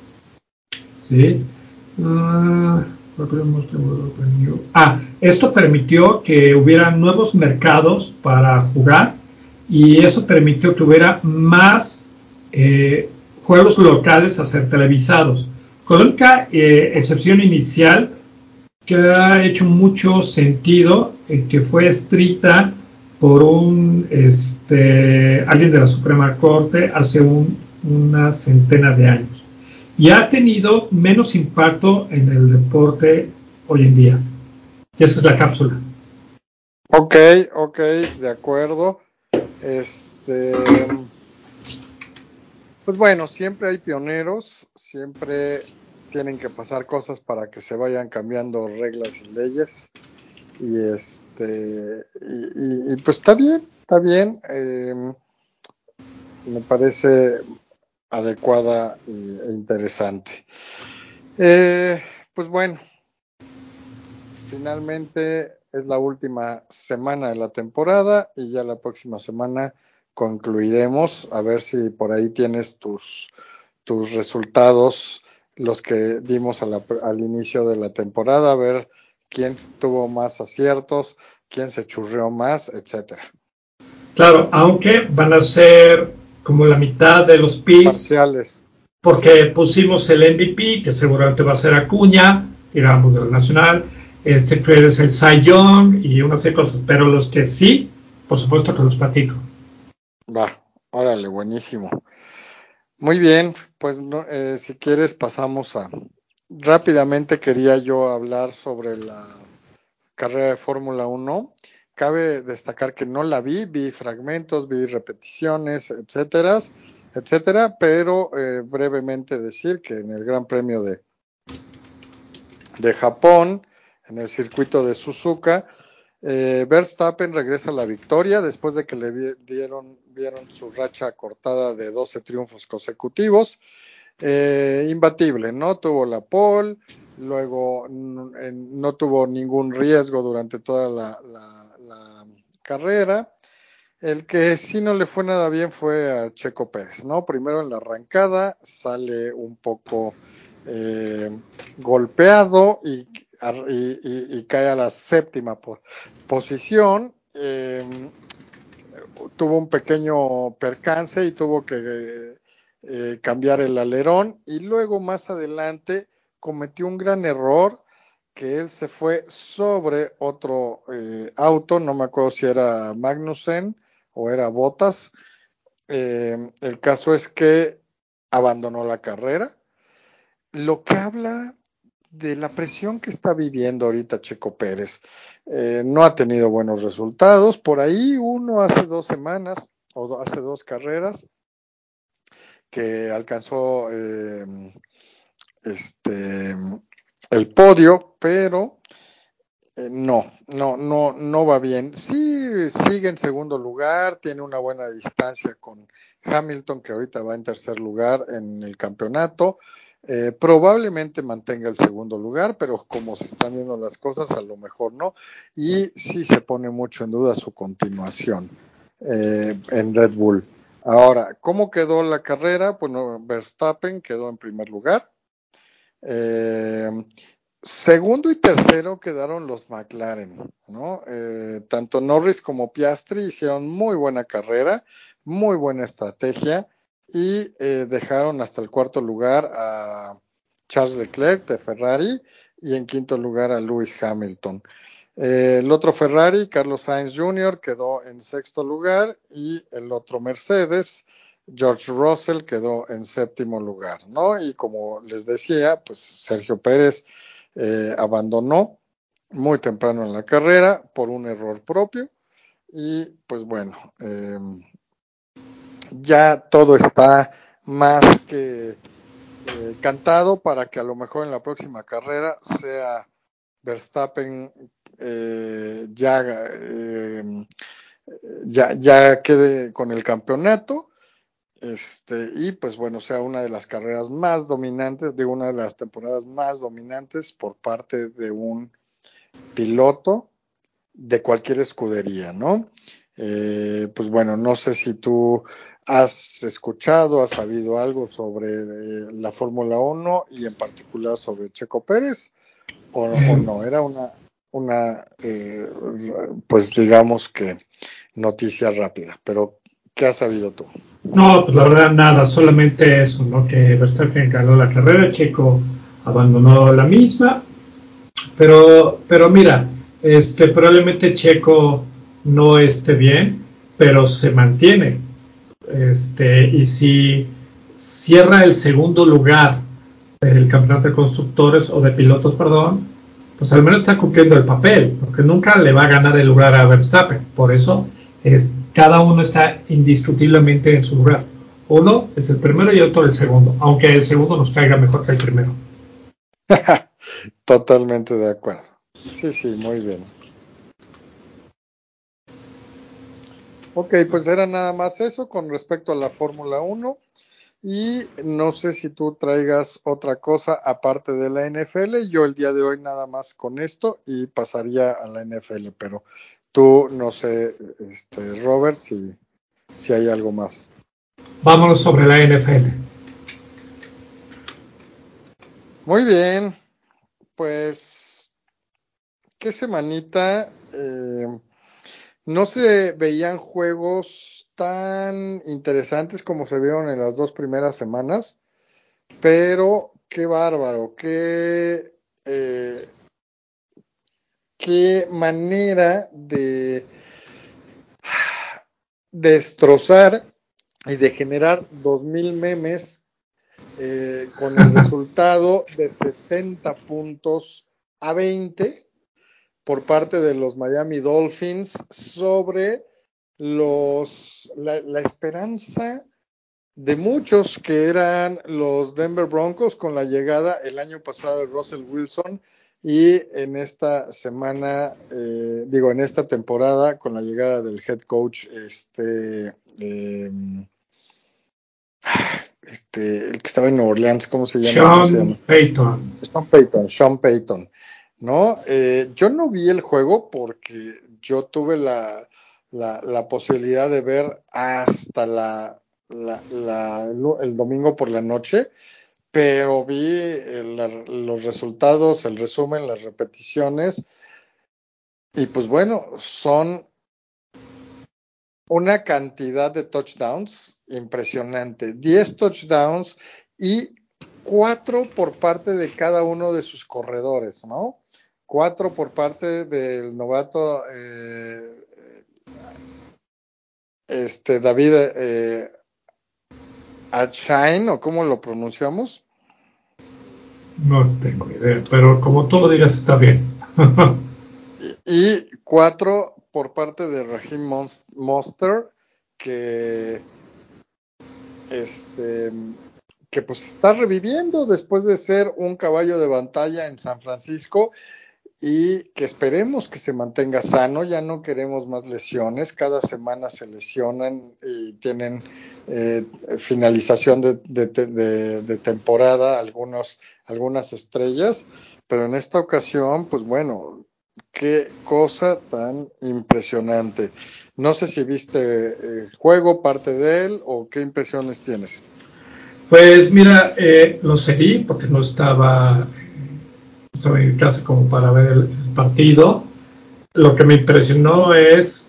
¿Sí? Uh, ah, esto permitió que hubiera nuevos mercados para jugar y eso permitió que hubiera más eh, juegos locales a ser televisados. Con la única eh, excepción inicial que ha hecho mucho sentido, eh, que fue estricta por un este, alguien de la Suprema Corte hace un, una centena de años y ha tenido menos impacto en el deporte hoy en día. Y esa es la cápsula. Ok, ok, de acuerdo. Este, Pues bueno, siempre hay pioneros, siempre tienen que pasar cosas para que se vayan cambiando reglas y leyes. Y este y, y, y pues está bien, está bien. Eh, me parece adecuada e interesante. Eh, pues bueno, finalmente es la última semana de la temporada y ya la próxima semana concluiremos. A ver si por ahí tienes tus, tus resultados, los que dimos a la, al inicio de la temporada, a ver quién tuvo más aciertos, quién se churrió más, etcétera. Claro, aunque van a ser como la mitad de los picks, Parciales. porque sí. Pusimos el M V P, que seguramente va a ser Acuña, digamos, de la Nacional. Este que es el Cy Young y unas de cosas, pero los que sí, por supuesto que los platico. Va, órale, buenísimo. Muy bien, pues no, eh, si quieres pasamos a... Rápidamente quería yo hablar sobre la carrera de Fórmula uno. Cabe destacar que no la vi, vi fragmentos, vi repeticiones, etcétera, etcétera, pero eh, brevemente decir que en el Gran Premio de, de Japón, en el circuito de Suzuka, eh, Verstappen regresa a la victoria después de que le vi, dieron, vieron su racha cortada de doce triunfos consecutivos. Eh, imbatible, no tuvo la pole, luego n- no tuvo ningún riesgo durante toda la, la, la carrera. El que sí no le fue nada bien fue a Checo Pérez, ¿no? Primero en la arrancada sale un poco eh, golpeado y, y, y, y cae a la séptima po- posición. Eh, tuvo un pequeño percance y tuvo que eh, cambiar el alerón y luego más adelante cometió un gran error que él se fue sobre otro eh, auto, no me acuerdo si era Magnussen o era Bottas. Eh, el caso es que abandonó la carrera, lo que habla de la presión que está viviendo ahorita Checo Pérez. Eh, no ha tenido buenos resultados. Por ahí uno hace dos semanas o hace dos carreras que alcanzó eh, este el podio, pero eh, no, no, no, no va bien. Sí sigue en segundo lugar, tiene una buena distancia con Hamilton, que ahorita va en tercer lugar en el campeonato. Eh, probablemente mantenga el segundo lugar, pero como se están viendo las cosas, a lo mejor no. Y sí se pone mucho en duda su continuación eh, en Red Bull. Ahora, ¿cómo quedó la carrera? Bueno, Verstappen quedó en primer lugar. Eh, segundo y tercero quedaron los McLaren, ¿no? Eh, tanto Norris como Piastri hicieron muy buena carrera, muy buena estrategia y eh, dejaron hasta el cuarto lugar a Charles Leclerc de Ferrari y en quinto lugar a Lewis Hamilton. Eh, el otro Ferrari, Carlos Sainz junior, quedó en sexto lugar y el otro Mercedes, George Russell, quedó en séptimo lugar, ¿no? Y como les decía, pues Sergio Pérez eh, abandonó muy temprano en la carrera por un error propio y pues bueno, eh, ya todo está más que eh, cantado para que a lo mejor en la próxima carrera sea Verstappen eh, ya, eh, ya, ya quede con el campeonato. Este, y pues bueno, sea una de las carreras más dominantes, de una de las temporadas más dominantes por parte de un piloto de cualquier escudería, ¿no? Eh, pues bueno, no sé si tú has escuchado, has sabido algo sobre eh, la Fórmula uno y en particular sobre Checo Pérez, o, Eh, o no, era una, una eh, pues digamos que noticia rápida, pero ¿qué has sabido tú? no, pues la verdad nada, solamente eso, ¿no? Que Verstappen ganó la carrera, Checo abandonó la misma, pero, pero mira, este, probablemente Checo no esté bien, pero se mantiene. Este, y si cierra el segundo lugar del campeonato de constructores o de pilotos, perdón, pues al menos está cumpliendo el papel, porque nunca le va a ganar el lugar a Verstappen. Por eso es, cada uno está indiscutiblemente en su lugar. Uno es el primero y otro el segundo, aunque el segundo nos caiga mejor que el primero. Totalmente de acuerdo. Sí, sí, muy bien. Ok, pues era nada más eso con respecto a la Fórmula uno. Y no sé si tú traigas otra cosa aparte de la N F L. Yo el día de hoy nada más con esto y pasaría a la N F L, pero tú no sé, este, Robert, si, si hay algo más. Vámonos sobre la N F L. Muy bien, pues, ¿qué semanita? Eh, no se veían juegos tan interesantes como se vieron en las dos primeras semanas, pero qué bárbaro, qué, eh, qué manera de destrozar y de generar dos mil memes eh, con el resultado de setenta puntos a veinte por parte de los Miami Dolphins sobre los la, la esperanza de muchos que eran los Denver Broncos con la llegada el año pasado de Russell Wilson y en esta semana, eh, digo, en esta temporada con la llegada del head coach, este, eh, este, el que estaba en New Orleans, ¿cómo se llama? ¿Cómo se llama? Sean Payton. Sean Payton, Sean Payton, ¿no? Eh, yo no vi el juego porque yo tuve la, la, la posibilidad de ver hasta la, la, la, el domingo por la noche, pero vi el, los resultados, el resumen, las repeticiones, y pues bueno, son una cantidad de touchdowns impresionante, diez touchdowns y cuatro por parte de cada uno de sus corredores, ¿no? Cuatro por parte del novato eh, este David eh, Achane, o cómo lo pronunciamos. No tengo idea, pero como tú lo digas está bien. y, y cuatro por parte de Raheem Mostert, que este que pues está reviviendo después de ser un caballo de batalla en San Francisco y que esperemos que se mantenga sano. Ya no queremos más lesiones, cada semana se lesionan y tienen eh, finalización de, de, de, de temporada algunos, algunas estrellas, pero en esta ocasión pues bueno, qué cosa tan impresionante. No sé si viste el juego, parte de él, o qué impresiones tienes. Pues mira, eh, lo seguí porque no estaba, no estaba en casa como para ver el, el partido. Lo que me impresionó es,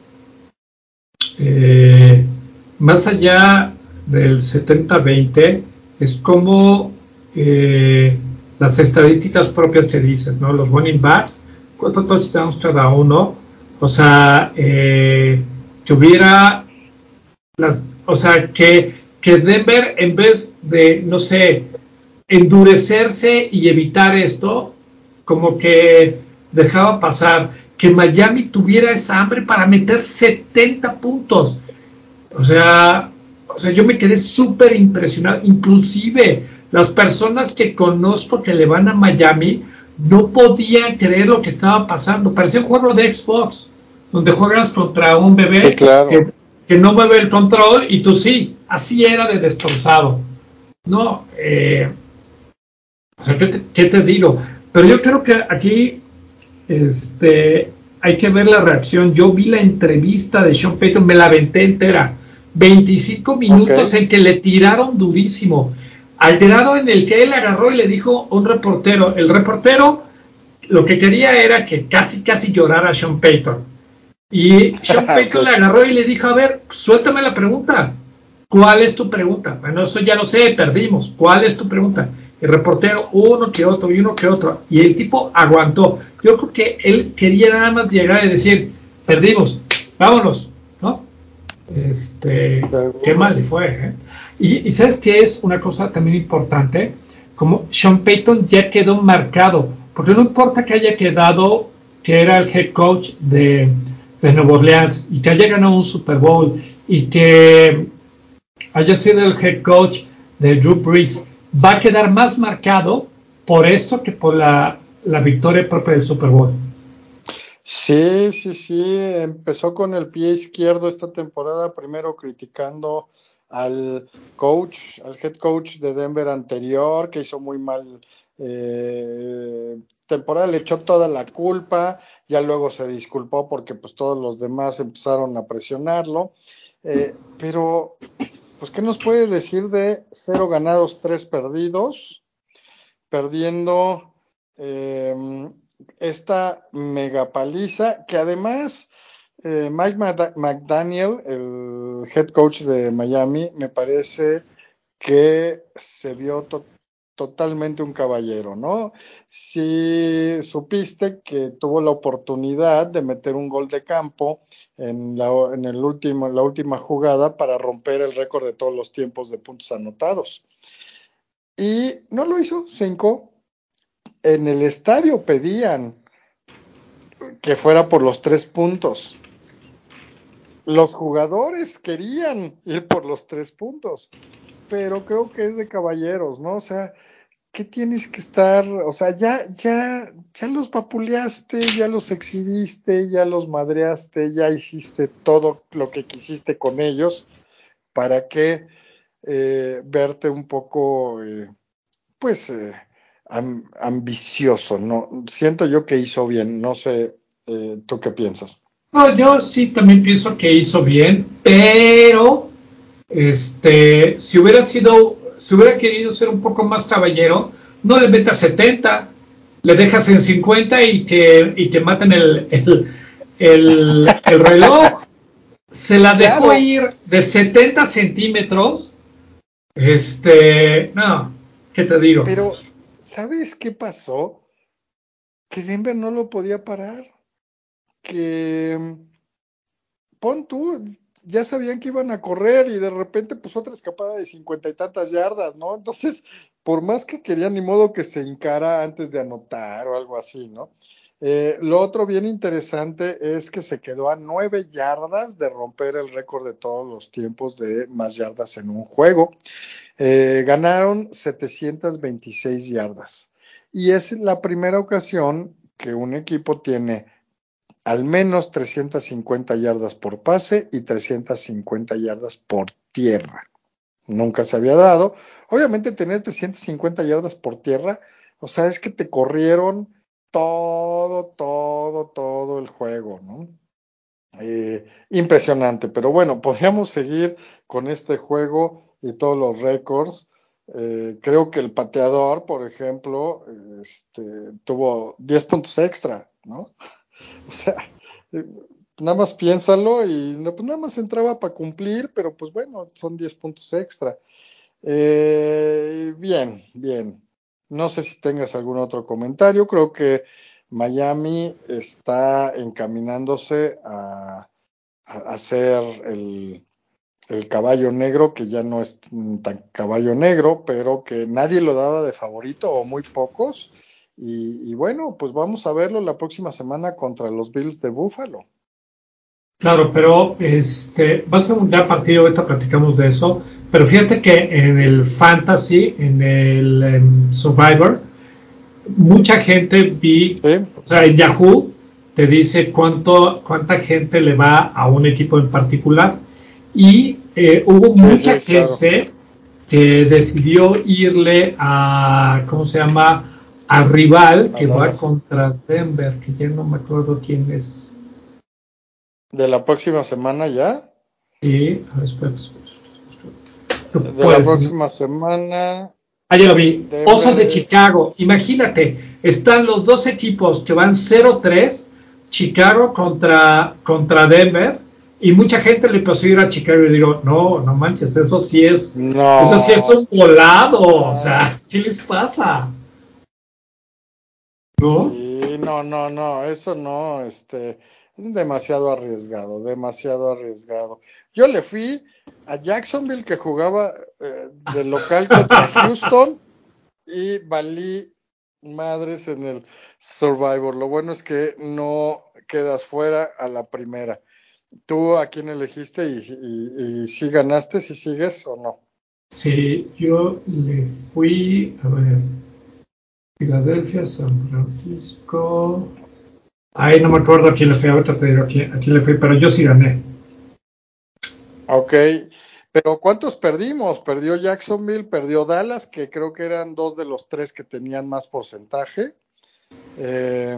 eh, más allá del setenta veinte, es como eh, las estadísticas propias que dices, ¿no? Los running backs, cuatro touchdowns cada uno, o sea, eh, que hubiera las, o sea, que, que Denver, en vez de, no sé, endurecerse y evitar esto, como que dejaba pasar que Miami tuviera esa hambre para meter setenta puntos. O sea, o sea yo me quedé súper impresionado. Inclusive las personas que conozco que le van a Miami no podían creer lo que estaba pasando. Parecía un juego de Xbox, donde juegas contra un bebé Sí, claro. que, que no mueve el control y tú sí. Así era de destrozado. No, eh, o sea, ¿qué te, ¿qué te digo? Pero yo creo que aquí este, hay que ver la reacción. Yo vi la entrevista de Sean Payton, me la aventé entera. veinticinco minutos Okay. en que le tiraron durísimo. Al grado en el que él agarró y le dijo a un reportero. El reportero lo que quería era que casi, casi llorara Sean Payton. Y Sean Payton Okay. le agarró y le dijo, a ver, suéltame la pregunta. ¿Cuál es tu pregunta? Bueno, eso ya lo sé, perdimos. ¿Cuál es tu pregunta? El reportero, uno que otro y uno que otro. Y el tipo aguantó. Yo creo que él quería nada más llegar y decir, perdimos, vámonos, ¿no? Este, qué mal le fue, ¿eh? Y, y ¿sabes qué es una cosa también importante? Como Sean Payton ya quedó marcado, porque no importa que haya quedado, que era el head coach de, de Nueva Orleans y que haya ganado un Super Bowl y que haya sido el head coach de Drew Brees, va a quedar más marcado por esto que por la, la victoria propia del Super Bowl. Sí, sí, sí, empezó con el pie izquierdo esta temporada, primero criticando al coach, al head coach de Denver anterior, que hizo muy mal eh, temporada, le echó toda la culpa, ya luego se disculpó porque pues todos los demás empezaron a presionarlo, eh, pero pues ¿qué nos puede decir de cero ganados, tres perdidos? Perdiendo eh, esta mega paliza que además eh, Mike McDaniel, el head coach de Miami, me parece que se vio to- totalmente un caballero, ¿no? Si supiste que tuvo la oportunidad de meter un gol de campo en la, en el último, en la última jugada para romper el récord de todos los tiempos de puntos anotados. Y no lo hizo, se hincó. En el estadio pedían que fuera por los tres puntos. Los jugadores querían ir por los tres puntos, pero creo que es de caballeros, ¿no? O sea, ¿qué tienes que estar? O sea, ya, ya, ya los vapuleaste, ya los exhibiste, ya los madreaste, ya hiciste todo lo que quisiste con ellos. ¿Para qué eh, verte un poco, eh, pues, eh, am, ambicioso? No, siento yo que hizo bien. No sé, eh, ¿tú qué piensas? No, yo sí también pienso que hizo bien, pero este, si hubiera sido, si hubiera querido ser un poco más caballero, no le metas setenta, le dejas en cincuenta y te, y te matan el, el, el, el reloj. Se la dejó Claro, ir de setenta centímetros. Este, no, ¿qué te digo? pero ¿sabes qué pasó? Que Denver no lo podía parar. Que pon tú, ya sabían que iban a correr y de repente pues otra escapada de cincuenta y tantas yardas, ¿no? Entonces, por más que querían, ni modo que se hincara antes de anotar o algo así, ¿no? Eh, lo otro bien interesante es que se quedó a nueve yardas de romper el récord de todos los tiempos de más yardas en un juego. Eh, ganaron setecientas veintiséis yardas. Y es la primera ocasión que un equipo tiene al menos trescientas cincuenta yardas por pase y trescientas cincuenta yardas por tierra. Nunca se había dado. Obviamente tener trescientas cincuenta yardas por tierra, o sea, es que te corrieron todo, todo, todo el juego, ¿no? Eh, impresionante, pero bueno, podríamos seguir con este juego y todos los récords. Eh, creo que el pateador, por ejemplo, este, tuvo diez puntos extra, ¿no? O sea, eh, nada más piénsalo y no, pues nada más entraba para cumplir, pero pues bueno, son diez puntos extra. Eh, bien, bien. No sé si tengas algún otro comentario. Creo que Miami está encaminándose a, a, a ser el, el caballo negro, que ya no es tan caballo negro, pero que nadie lo daba de favorito o muy pocos. Y, y bueno, pues vamos a verlo la próxima semana contra los Bills de Buffalo. Claro, pero este va a ser un gran partido, ahorita platicamos de eso, pero fíjate que en el Fantasy, en el um, Survivor, mucha gente vi, ¿Sí? o sea, en Yahoo te dice cuánto, cuánta gente le va a un equipo en particular y eh, hubo Sí, mucha sí, claro. gente que decidió irle a, ¿cómo se llama? Al rival A que va Dallas. contra Denver, que ya no me acuerdo quién es. De la próxima semana ya. Sí, a ver, espera, espera, tú De la puedes, ¿no? próxima semana, Ah, ya lo vi. Denver Osos de es. Chicago. Imagínate, están los dos equipos que van cero tres, Chicago contra, contra Denver, y mucha gente le empezó a ir a Chicago y digo, no, no manches, eso sí es, eso sí es No. un volado. O Ah, sea, ¿qué les pasa? ¿No? sí, no, no, no. Eso no, este. Es demasiado arriesgado, demasiado arriesgado. Yo le fui a Jacksonville que jugaba eh, de local contra Houston y valí madres en el Survivor. Lo bueno es que no quedas fuera a la primera. ¿Tú a quién elegiste y, y, y si ganaste, si sigues o no? Sí, yo le fui, a ver, Filadelfia, San Francisco. Ay, no me acuerdo a quién le fui, ahorita te digo a quién, a quién le fui, pero yo sí gané. Ok, pero ¿cuántos perdimos? Perdió Jacksonville, perdió Dallas, que creo que eran dos de los tres que tenían más porcentaje. Eh,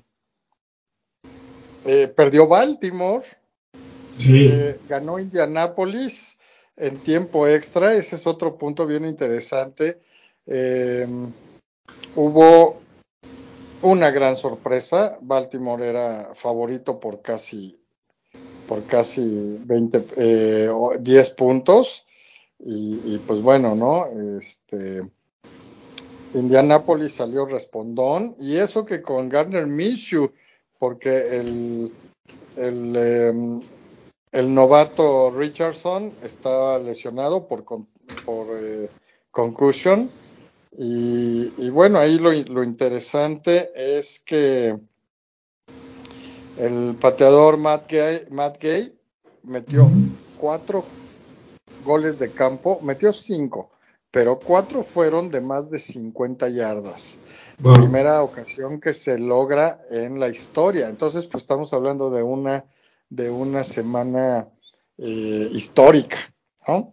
eh, perdió Baltimore, Sí, eh, ganó Indianápolis en tiempo extra, ese es otro punto bien interesante. Eh, Hubo una gran sorpresa, Baltimore era favorito por casi, por casi veinte, eh, diez puntos. Y, y, pues bueno, ¿no? Este, Indianapolis salió respondón, y eso que con Gardner Minshew, porque el, el, eh, el novato Richardson estaba lesionado por, por eh, concussion, y, y, bueno, ahí lo, lo interesante es que el pateador Matt Gay, Matt Gay metió ujú. cuatro goles de campo, metió cinco, pero cuatro fueron de más de cincuenta yardas. Wow. Primera ocasión que se logra en la historia. Entonces, pues estamos hablando de una, de una semana eh, histórica, ¿no?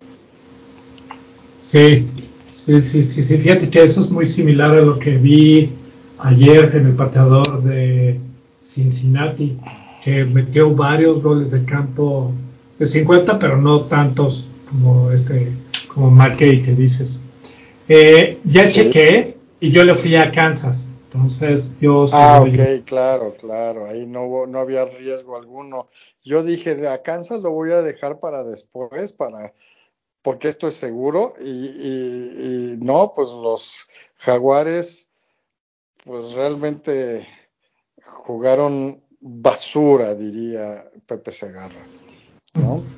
Sí, sí, sí, sí, sí. Fíjate que eso es muy similar a lo que vi ayer en el pateador de Cincinnati, que metió varios goles de campo de cincuenta, pero no tantos como este, como McKay que dices. Eh, ya Sí. chequé y yo le fui a Kansas, entonces yo sí Ah, ok, voy. claro, claro, ahí no, hubo- no había riesgo alguno. Yo dije, a Kansas lo voy a dejar para después, para, porque esto es seguro, y, y, y no, pues los Jaguares, pues realmente jugaron basura, diría Pepe Segarra, ¿no?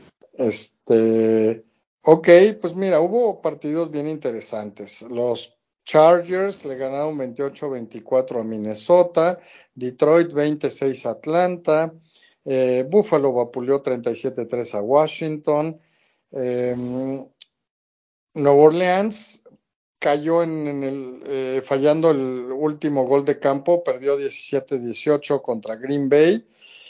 Este, ok, pues mira, hubo partidos bien interesantes. Los Chargers le ganaron veintiocho veinticuatro a Minnesota, Detroit veintiséis a Atlanta, eh, Buffalo vapuleó treinta y siete tres a Washington, eh, Nueva Orleans cayó en, en el, eh, fallando el último gol de campo, perdió diecisiete dieciocho contra Green Bay.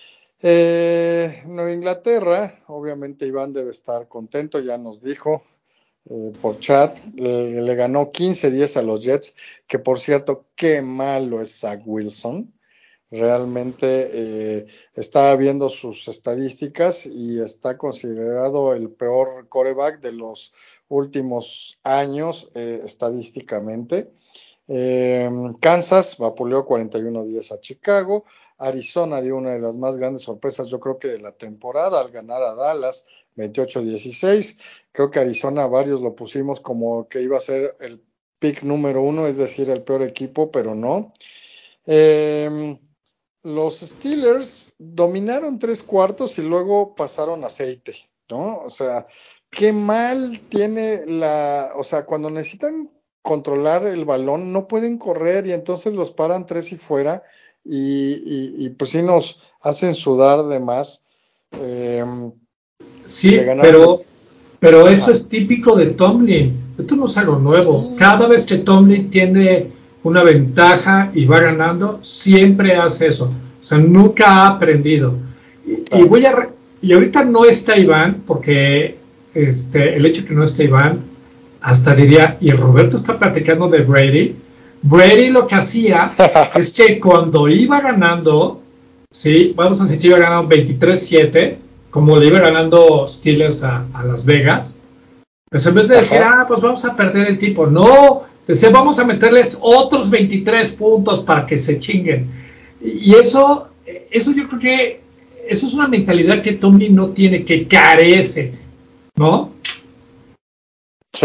Eh, Nueva Inglaterra, obviamente Iván debe estar contento, ya nos dijo eh, por chat, le, le ganó quince diez a los Jets, que por cierto, qué malo es Zach Wilson. Realmente eh, estaba viendo sus estadísticas y está considerado el peor quarterback de los últimos años eh, estadísticamente. Eh, Kansas vapuleó cuarenta y uno diez a Chicago. Arizona dio una de las más grandes sorpresas, yo creo que de la temporada, al ganar a Dallas veintiocho dieciséis. Creo que Arizona varios lo pusimos como que iba a ser el pick número uno, es decir, el peor equipo, pero no. Eh, los Steelers dominaron tres cuartos y luego pasaron aceite, ¿no? O sea, qué mal tiene la, o sea, cuando necesitan controlar el balón, no pueden correr y entonces los paran tres y fuera y, y, y pues sí nos hacen sudar de más. Eh, Le Sí, ganaron de... pero, pero eso Ajá. es típico de Tomlin. Esto no es algo nuevo. Sí, Cada vez que Tomlin tiene una ventaja y va ganando, siempre hace eso. O sea, nunca ha aprendido. Y, y claro. voy a y ahorita no está Iván, porque este, el hecho de que no esté Iván, hasta diría, y Roberto está platicando de Brady. Brady lo que hacía es que cuando iba ganando, sí, vamos a decir que iba ganando veintitrés siete, como le iba ganando Steelers a, a Las Vegas, pues en vez de decir, Ajá. ah, pues vamos a perder el tipo, no, decía, vamos a meterles otros veintitrés puntos para que se chinguen. Y eso, eso yo creo que, eso es una mentalidad que Tommy no tiene, que carece, ¿no? Sí.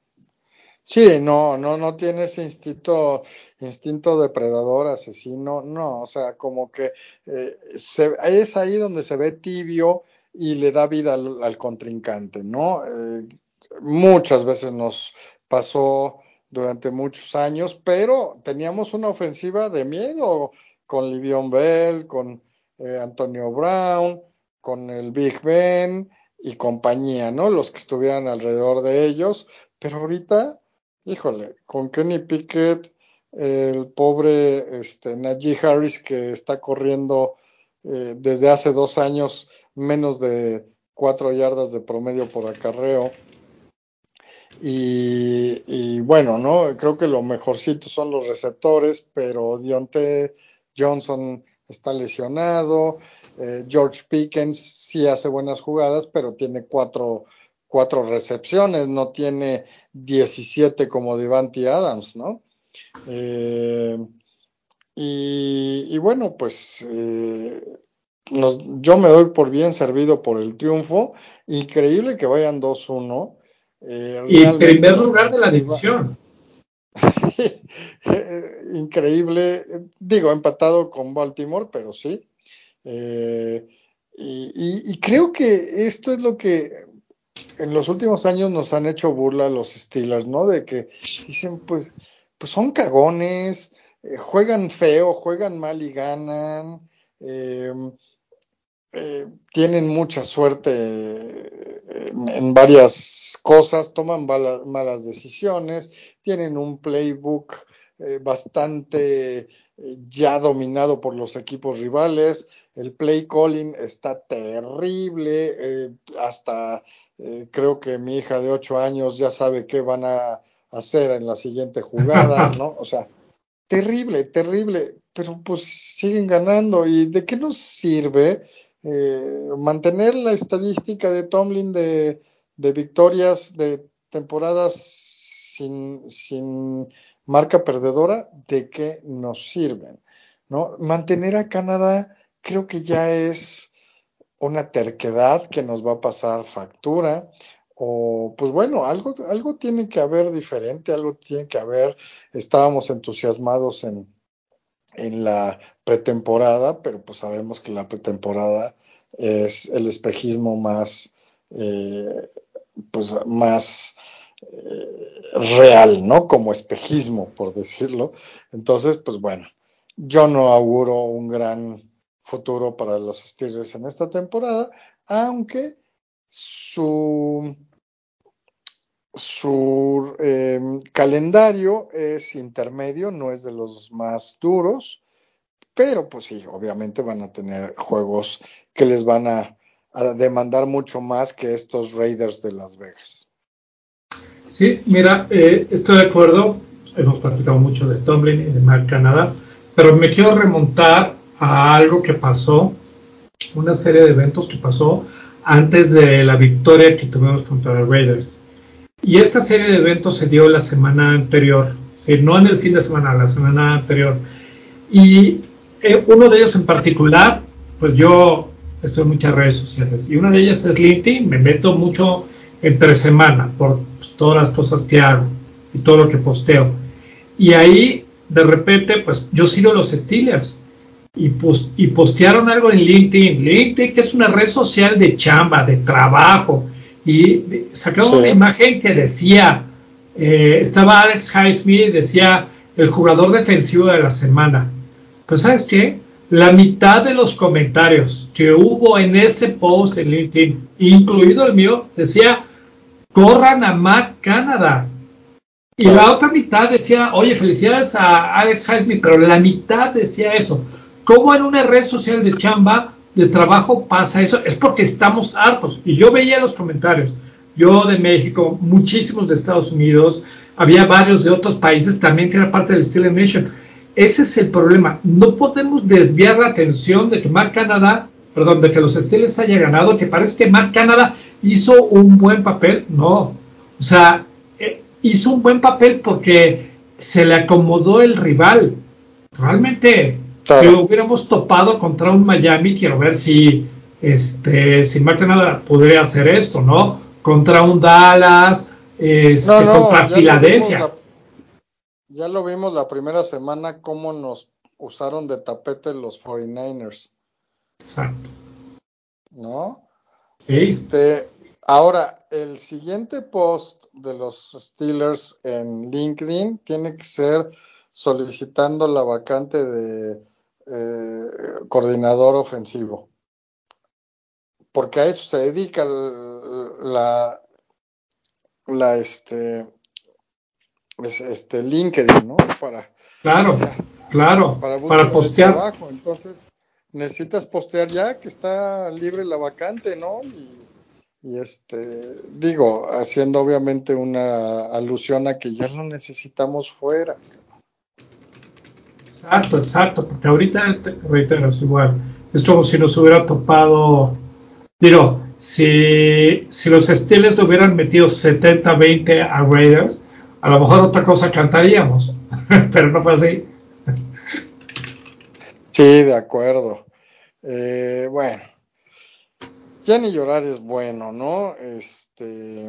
Sí, no, no, no tiene ese instinto, instinto depredador, asesino, no, o sea, como que eh, se, es ahí donde se ve tibio y le da vida al, al contrincante, ¿no? Eh, muchas veces nos pasó durante muchos años, pero teníamos una ofensiva de miedo con Livion Bell, con eh, Antonio Brown, con el Big Ben y compañía, ¿no? Los que estuvieran alrededor de ellos, pero ahorita, híjole, con Kenny Pickett, el pobre este, Najee Harris que está corriendo eh, desde hace dos años menos de cuatro yardas de promedio por acarreo. Y, y bueno, ¿no? Creo que lo mejorcito son los receptores, pero Diontae Johnson está lesionado. Eh, George Pickens sí hace buenas jugadas, pero tiene cuatro, cuatro recepciones, no tiene diecisiete como Devante Adams, ¿no? Eh, y, y, bueno, pues eh, nos, yo me doy por bien servido por el triunfo. Increíble que vayan dos uno. Eh, Y realmente primer la lugar de la ofensiva, división. sí, eh, increíble, digo, empatado con Baltimore, pero sí. Eh, y, y, y creo que esto es lo que en los últimos años nos han hecho burla los Steelers, ¿no? De que dicen, pues, pues son cagones, eh, juegan feo, juegan mal y ganan. Eh, eh, Tienen mucha suerte eh, en, en varias cosas, toman bala, malas decisiones, tienen un playbook eh, bastante eh, ya dominado por los equipos rivales, el play calling está terrible, eh, hasta eh, creo que mi hija de ocho años ya sabe qué van a hacer en la siguiente jugada, ¿no? O sea, terrible, terrible, pero pues siguen ganando. ¿Y de qué nos sirve eh, mantener la estadística de Tomlin de, de victorias de temporadas sin, sin marca perdedora? ¿De qué nos sirven? ¿No? Mantener a Canadá creo que ya es una terquedad que nos va a pasar factura, o pues bueno, algo, algo tiene que haber diferente, algo tiene que haber, estábamos entusiasmados en, en la pretemporada, pero pues sabemos que la pretemporada es el espejismo más, eh, pues más eh, real, ¿no? Como espejismo, por decirlo. Entonces, pues bueno, yo no auguro un gran futuro para los Steelers en esta temporada, aunque su, su eh, calendario es intermedio, no es de los más duros, pero pues sí, obviamente van a tener juegos que les van a, a demandar mucho más que estos Raiders de Las Vegas. Sí, mira, eh, estoy de acuerdo. Hemos platicado mucho de Tomlin y de Matt Canada, pero me quiero remontar a algo que pasó, una serie de eventos que pasó antes de la victoria que tuvimos contra los Raiders. Y esta serie de eventos se dio la semana anterior, ¿sí? No en el fin de semana, la semana anterior. Y eh, uno de ellos en particular, pues yo estoy en muchas redes sociales y una de ellas es LinkedIn. Me meto mucho entre semana por pues, todas las cosas que hago y todo lo que posteo. Y ahí de repente, pues yo sigo los Steelers y, post, y postearon algo en LinkedIn. LinkedIn, que es una red social de chamba, de trabajo, y sacaron Sí. una imagen que decía, eh, estaba Alex Highsmith y decía el jugador defensivo de la semana. Pues ¿sabes qué? La mitad de los comentarios que hubo en ese post en LinkedIn, incluido el mío, decía, corran a Matt Canada. Y Claro. la otra mitad decía, oye, felicidades a Alex Highsmith, pero la mitad decía eso. ¿Cómo en una red social de chamba, de trabajo, pasa eso? Es porque estamos hartos. Y yo veía los comentarios. Yo de México, muchísimos de Estados Unidos, había varios de otros países también que era parte del Steelers Nation. Ese es el problema. No podemos desviar la atención de que Matt Canada, perdón, de que los Steelers haya ganado, que parece que Matt Canada hizo un buen papel. No. O sea, eh, hizo un buen papel porque se le acomodó el rival. Realmente, si Claro. hubiéramos topado contra un Miami, quiero ver si, este, si más que nada podría hacer esto, ¿no? Contra un Dallas, No, este, no, contra ya lo vimos Filadelfia. la, ya lo vimos la primera semana cómo nos usaron de tapete los cuarenta y nueve ers, Exacto. ¿no? Sí. Este, ahora, el siguiente post de los Steelers en LinkedIn tiene que ser solicitando la vacante de eh, coordinador ofensivo. porque a eso se dedica la, la este, este LinkedIn, ¿no? Para, Claro, o sea, claro, para para búsqueda de postear. trabajo. Entonces, necesitas postear ya que está libre la vacante, ¿no? Y, y este, digo, haciendo obviamente una alusión a que ya lo necesitamos fuera. Exacto, exacto, porque ahorita, te reitero, es igual. Es como si nos hubiera topado, digo, si, si los Steelers le hubieran metido setenta veinte a Raiders, a lo mejor otra cosa cantaríamos, pero no fue así. Sí, de acuerdo. Eh, bueno, ya ni llorar es bueno, ¿no? Este,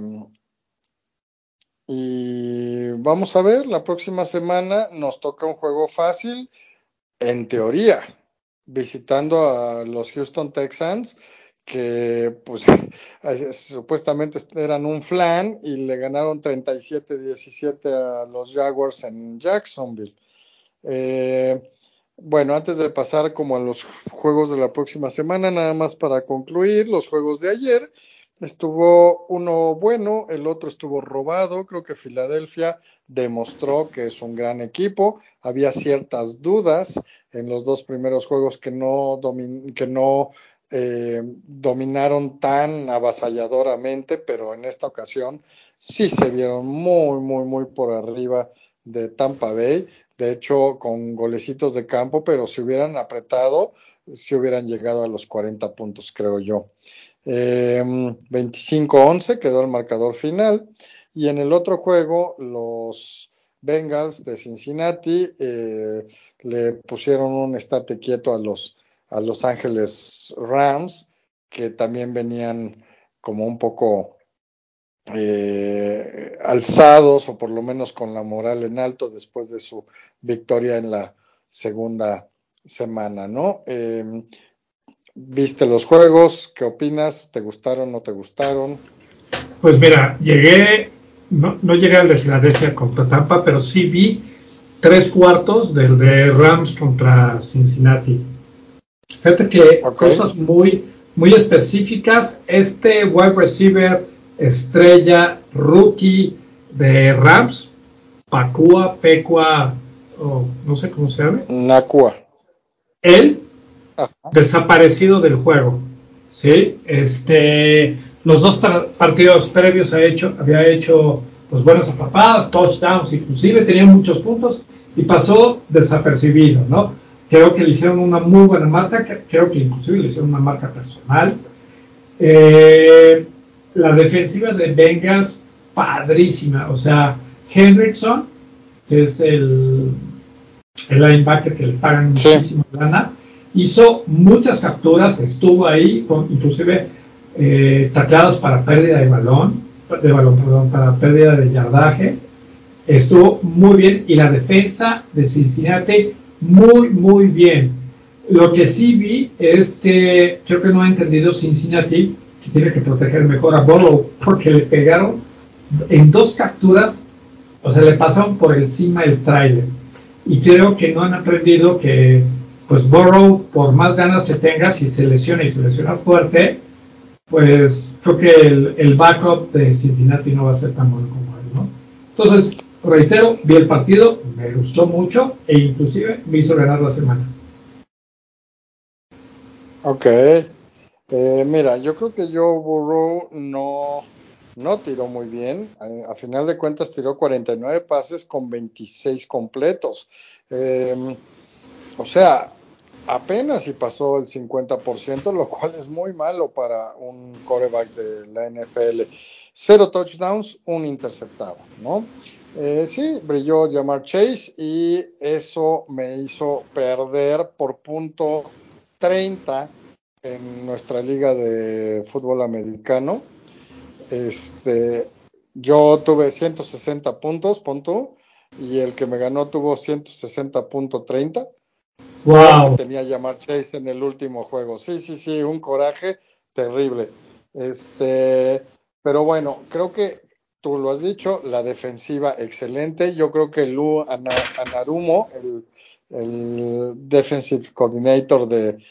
y vamos a ver, la próxima semana nos toca un juego fácil, en teoría, visitando a los Houston Texans, que pues supuestamente eran un flan y le ganaron treinta y siete diecisiete a los Jaguars en Jacksonville. Eh, bueno, antes de pasar como a los juegos de la próxima semana, nada más para concluir, los juegos de ayer, estuvo uno bueno, el otro estuvo robado, creo que Filadelfia demostró que es un gran equipo, había ciertas dudas en los dos primeros juegos que no, domin que no eh, dominaron tan avasalladoramente, pero en esta ocasión sí se vieron muy, muy, muy por arriba de Tampa Bay, de hecho con golecitos de campo, pero si hubieran apretado, si hubieran llegado a los cuarenta puntos, creo yo. Eh, veinticinco once quedó el marcador final, y en el otro juego los Bengals de Cincinnati eh, le pusieron un estate quieto a los, a Los Ángeles Rams, que también venían como un poco eh, alzados, o por lo menos con la moral en alto después de su victoria en la segunda semana, ¿no? Eh, ¿Viste los juegos? ¿Qué opinas? ¿Te gustaron? ¿No te gustaron? Pues mira, llegué, no, no llegué al de Filadelfia contra Tampa, pero sí vi tres cuartos del de Rams contra Cincinnati. Fíjate que Ok. cosas muy, muy específicas. Este wide receiver estrella rookie de Rams, Pacua, Pecua, oh, no sé cómo se llama, Nakua. él Ah, desaparecido del juego. ¿Sí? Este, los dos par partidos previos ha hecho, había hecho pues, buenas atrapadas, touchdowns, inclusive tenía muchos puntos y pasó desapercibido, ¿no? Creo que le hicieron una muy buena marca, creo que inclusive le hicieron una marca personal. Eh, la defensiva de Bengals, padrísima, o sea, Hendrickson, que es el el linebacker que le pagan sí. muchísimo lana, hizo muchas capturas, estuvo ahí, con, inclusive eh, tacleados para pérdida de balón, de balón, perdón, para pérdida de yardaje, estuvo muy bien, y la defensa de Cincinnati muy, muy bien. Lo que sí vi es que creo que no ha entendido Cincinnati que tiene que proteger mejor a Burrow, porque le pegaron en dos capturas, o sea, le pasaron por encima el trailer. Y creo que no han aprendido que, pues, Burrow, por más ganas que tenga, si se lesiona y se lesiona fuerte, pues creo que el, el backup de Cincinnati no va a ser tan bueno como él, ¿no? Entonces, reitero, vi el partido, me gustó mucho e inclusive me hizo ganar la semana. Ok. Eh, mira, yo creo que Joe Burrow no, no tiró muy bien. A, a final de cuentas tiró cuarenta y nueve pases con veintiséis completos. Eh, o sea, apenas si pasó el cincuenta por ciento, lo cual es muy malo para un quarterback de la N F L. Cero touchdowns, un interceptado, ¿no? Eh, sí, brilló Jamar Chase y eso me hizo perder por punto treinta en nuestra liga de fútbol americano. Este, yo tuve ciento sesenta puntos, punto, y el que me ganó tuvo ciento sesenta punto treinta porque Wow. tenía a Jamar Chase en el último juego. Sí, sí, sí, un coraje terrible. Este, pero bueno, creo que tú lo has dicho, la defensiva excelente. Yo creo que Lou Anarumo, el, el defensive coordinator de,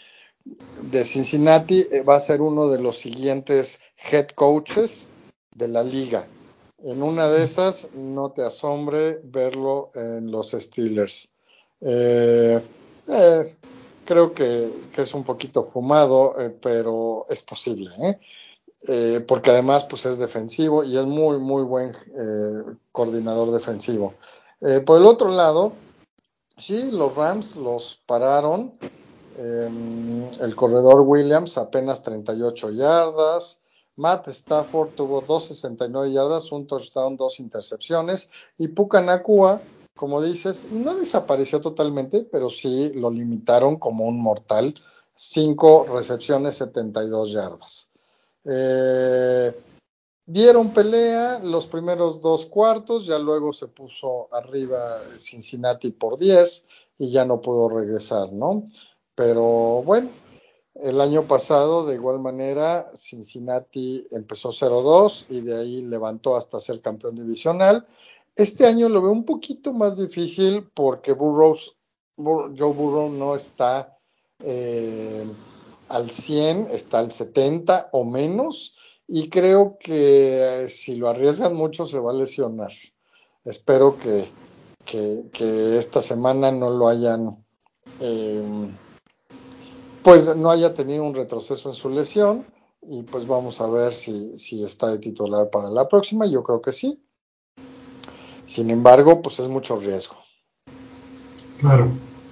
de Cincinnati eh, va a ser uno de los siguientes head coaches de la liga. En una de esas, no te asombre verlo en los Steelers. Eh, eh, creo que, que es un poquito fumado, eh, pero es posible, ¿eh? Eh, porque además pues es defensivo y es muy muy buen eh, coordinador defensivo. Eh, por el otro lado, sí, los Rams los pararon. Eh, el corredor Williams apenas treinta y ocho yardas. Matt Stafford tuvo doscientas sesenta y nueve yardas, un touchdown, dos intercepciones. Y Puka Nacua, como dices, no desapareció totalmente, pero sí lo limitaron como un mortal. Cinco recepciones, setenta y dos yardas. Eh, dieron pelea los primeros dos cuartos, ya luego se puso arriba Cincinnati por diez y ya no pudo regresar, ¿no? Pero bueno, el año pasado de igual manera Cincinnati empezó cero dos y de ahí levantó hasta ser campeón divisional. Este año lo veo un poquito más difícil porque Burrows, Bur- Joe Burrow no está eh, al cien, está al setenta o menos, y creo que eh, si lo arriesgan mucho se va a lesionar. Espero que, que, que esta semana no lo hayan, eh, pues no haya tenido un retroceso en su lesión, y pues vamos a ver si, si está de titular para la próxima. Yo creo que sí. Sin embargo, pues es mucho riesgo. Claro.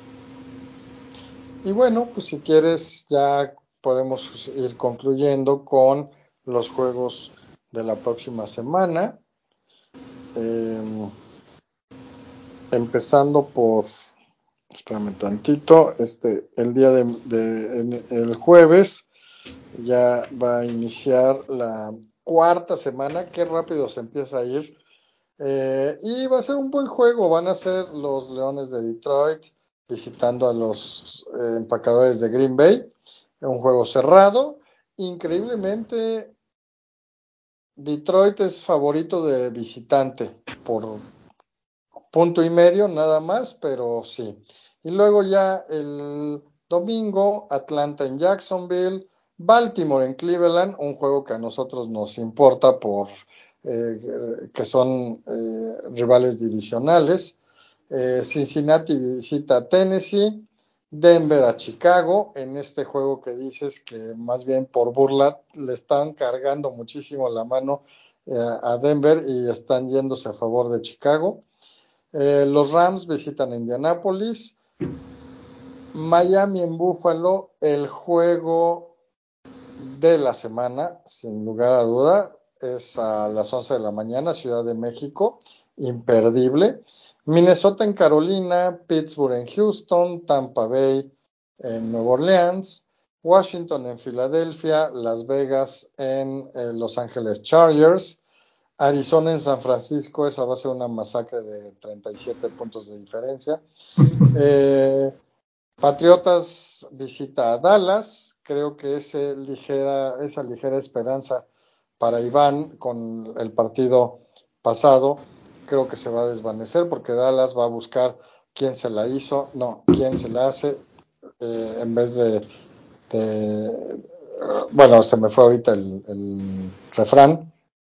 Y bueno, pues si quieres ya podemos ir concluyendo con los juegos de la próxima semana. Eh, empezando por, espérame tantito, este, el día de, de en, el jueves ya va a iniciar la cuarta semana. Qué rápido se empieza a ir. Eh, y va a ser un buen juego. Van a ser los Leones de Detroit visitando a los eh, empacadores de Green Bay. Un juego cerrado. Increíblemente, Detroit es favorito de visitante por punto y medio nada más, pero sí. Y luego ya el domingo, Atlanta en Jacksonville, Baltimore en Cleveland, un juego que a nosotros nos importa por eh, que son eh, rivales divisionales. Eh, Cincinnati visita a Tennessee, Denver a Chicago, en este juego que dices que más bien por burla le están cargando muchísimo la mano eh, a Denver y están yéndose a favor de Chicago. Eh, los Rams visitan a Indianapolis, Miami en Buffalo, el juego de la semana, sin lugar a duda, es a las once de la mañana, Ciudad de México, imperdible. Minnesota en Carolina, Pittsburgh en Houston, Tampa Bay en Nueva Orleans, Washington en Filadelfia, Las Vegas en eh, Los Ángeles Chargers, Arizona en San Francisco. Esa va a ser una masacre de treinta y siete puntos de diferencia. Eh, Patriotas visita a Dallas. Creo que ese ligera, esa ligera esperanza para Iván con el partido pasado, creo que se va a desvanecer porque Dallas va a buscar quién se la hizo, no, quién se la hace, eh, en vez de, de, bueno, se me fue ahorita el, el refrán.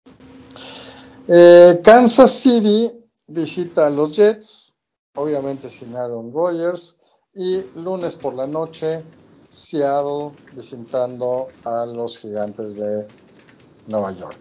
Eh, Kansas City visita a los Jets, obviamente sin Aaron Rodgers, y lunes por la noche Seattle visitando a los Gigantes de Nueva York.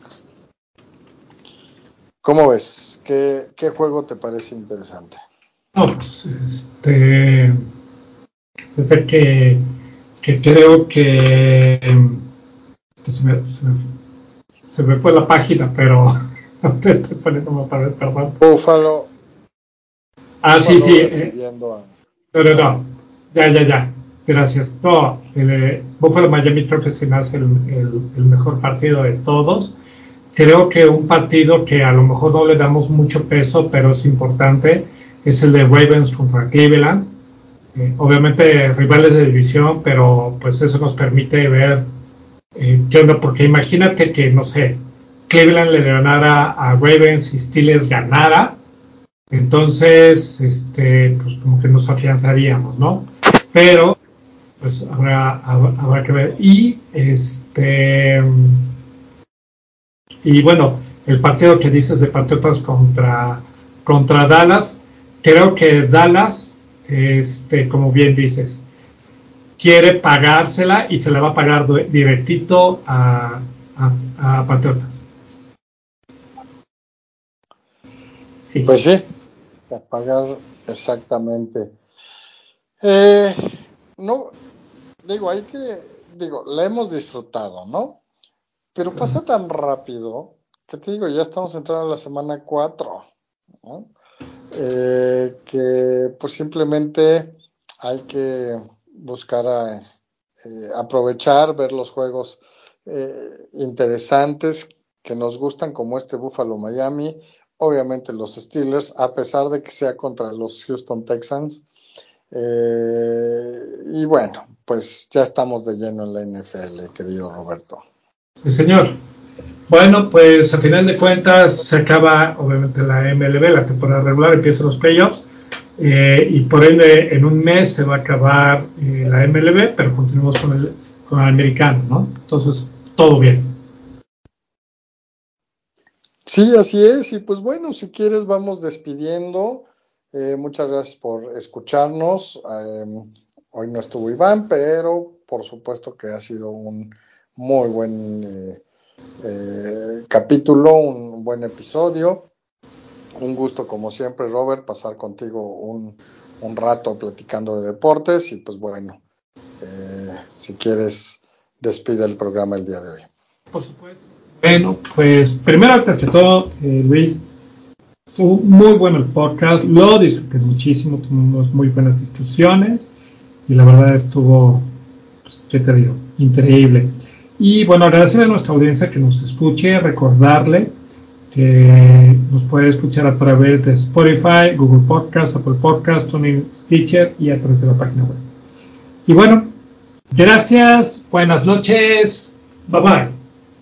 ¿Cómo ves? ¿Qué, qué juego te parece interesante? No, pues, este, desde que, que creo que, que se, me, se, me, se me fue la página, pero no te estoy poniendo para ver, perdón. Buffalo. Ah, sí, Buffalo sí. Eh, recibiendo a no, no, Miami. no. Ya, ya, ya. Gracias. No, el eh, Buffalo Miami creo que se me hace el, el, el mejor partido de todos. Creo que un partido que a lo mejor no le damos mucho peso, pero es importante, es el de Ravens contra Cleveland. Eh, obviamente rivales de división, pero pues eso nos permite ver eh, qué onda, porque imagínate que, no sé, Cleveland le ganara a Ravens y Steelers ganara, entonces, este, pues como que nos afianzaríamos, ¿no? Pero pues habrá, habrá, habrá que ver. Y este y bueno, el partido que dices de Patriotas contra, contra Dallas, creo que Dallas, este, como bien dices, quiere pagársela y se la va a pagar directito a, a, a Patriotas. Sí. Pues sí, a pagar exactamente. Eh, no, digo, hay que, digo, la hemos disfrutado, ¿no? Pero pasa tan rápido que te digo, ya estamos entrando a la semana cuatro, ¿no? Eh, que pues simplemente hay que buscar a, eh, aprovechar, ver los juegos eh, interesantes que nos gustan, como este Buffalo Miami, obviamente los Steelers, a pesar de que sea contra los Houston Texans. Eh, y bueno, pues ya estamos de lleno en la N F L, querido Roberto. Sí, señor. Bueno, pues a final de cuentas se acaba obviamente la M L B, la temporada regular, empiezan los playoffs, eh, y por ende en un mes se va a acabar eh, la M L B, pero continuamos con el, con el americano, ¿no? Entonces, todo bien. Sí, así es, y pues bueno, si quieres vamos despidiendo. Eh, muchas gracias por escucharnos. Eh, hoy no estuvo Iván, pero por supuesto que ha sido un muy buen eh, eh, capítulo, un buen episodio. Un gusto como siempre, Robert, pasar contigo un, un rato platicando de deportes y pues bueno, eh, si quieres despide el programa el día de hoy. Por supuesto. Bueno, pues primero antes que todo, eh, Luis, estuvo muy bueno el podcast, lo disfruté muchísimo, tuvimos muy buenas discusiones y la verdad estuvo, pues, ¿qué te digo? Increíble. Y bueno, agradecerle a nuestra audiencia que nos escuche, recordarle que nos puede escuchar a través de Spotify, Google Podcast, Apple Podcast, TuneIn, Stitcher y a través de la página web. Y bueno, gracias, buenas noches, bye bye.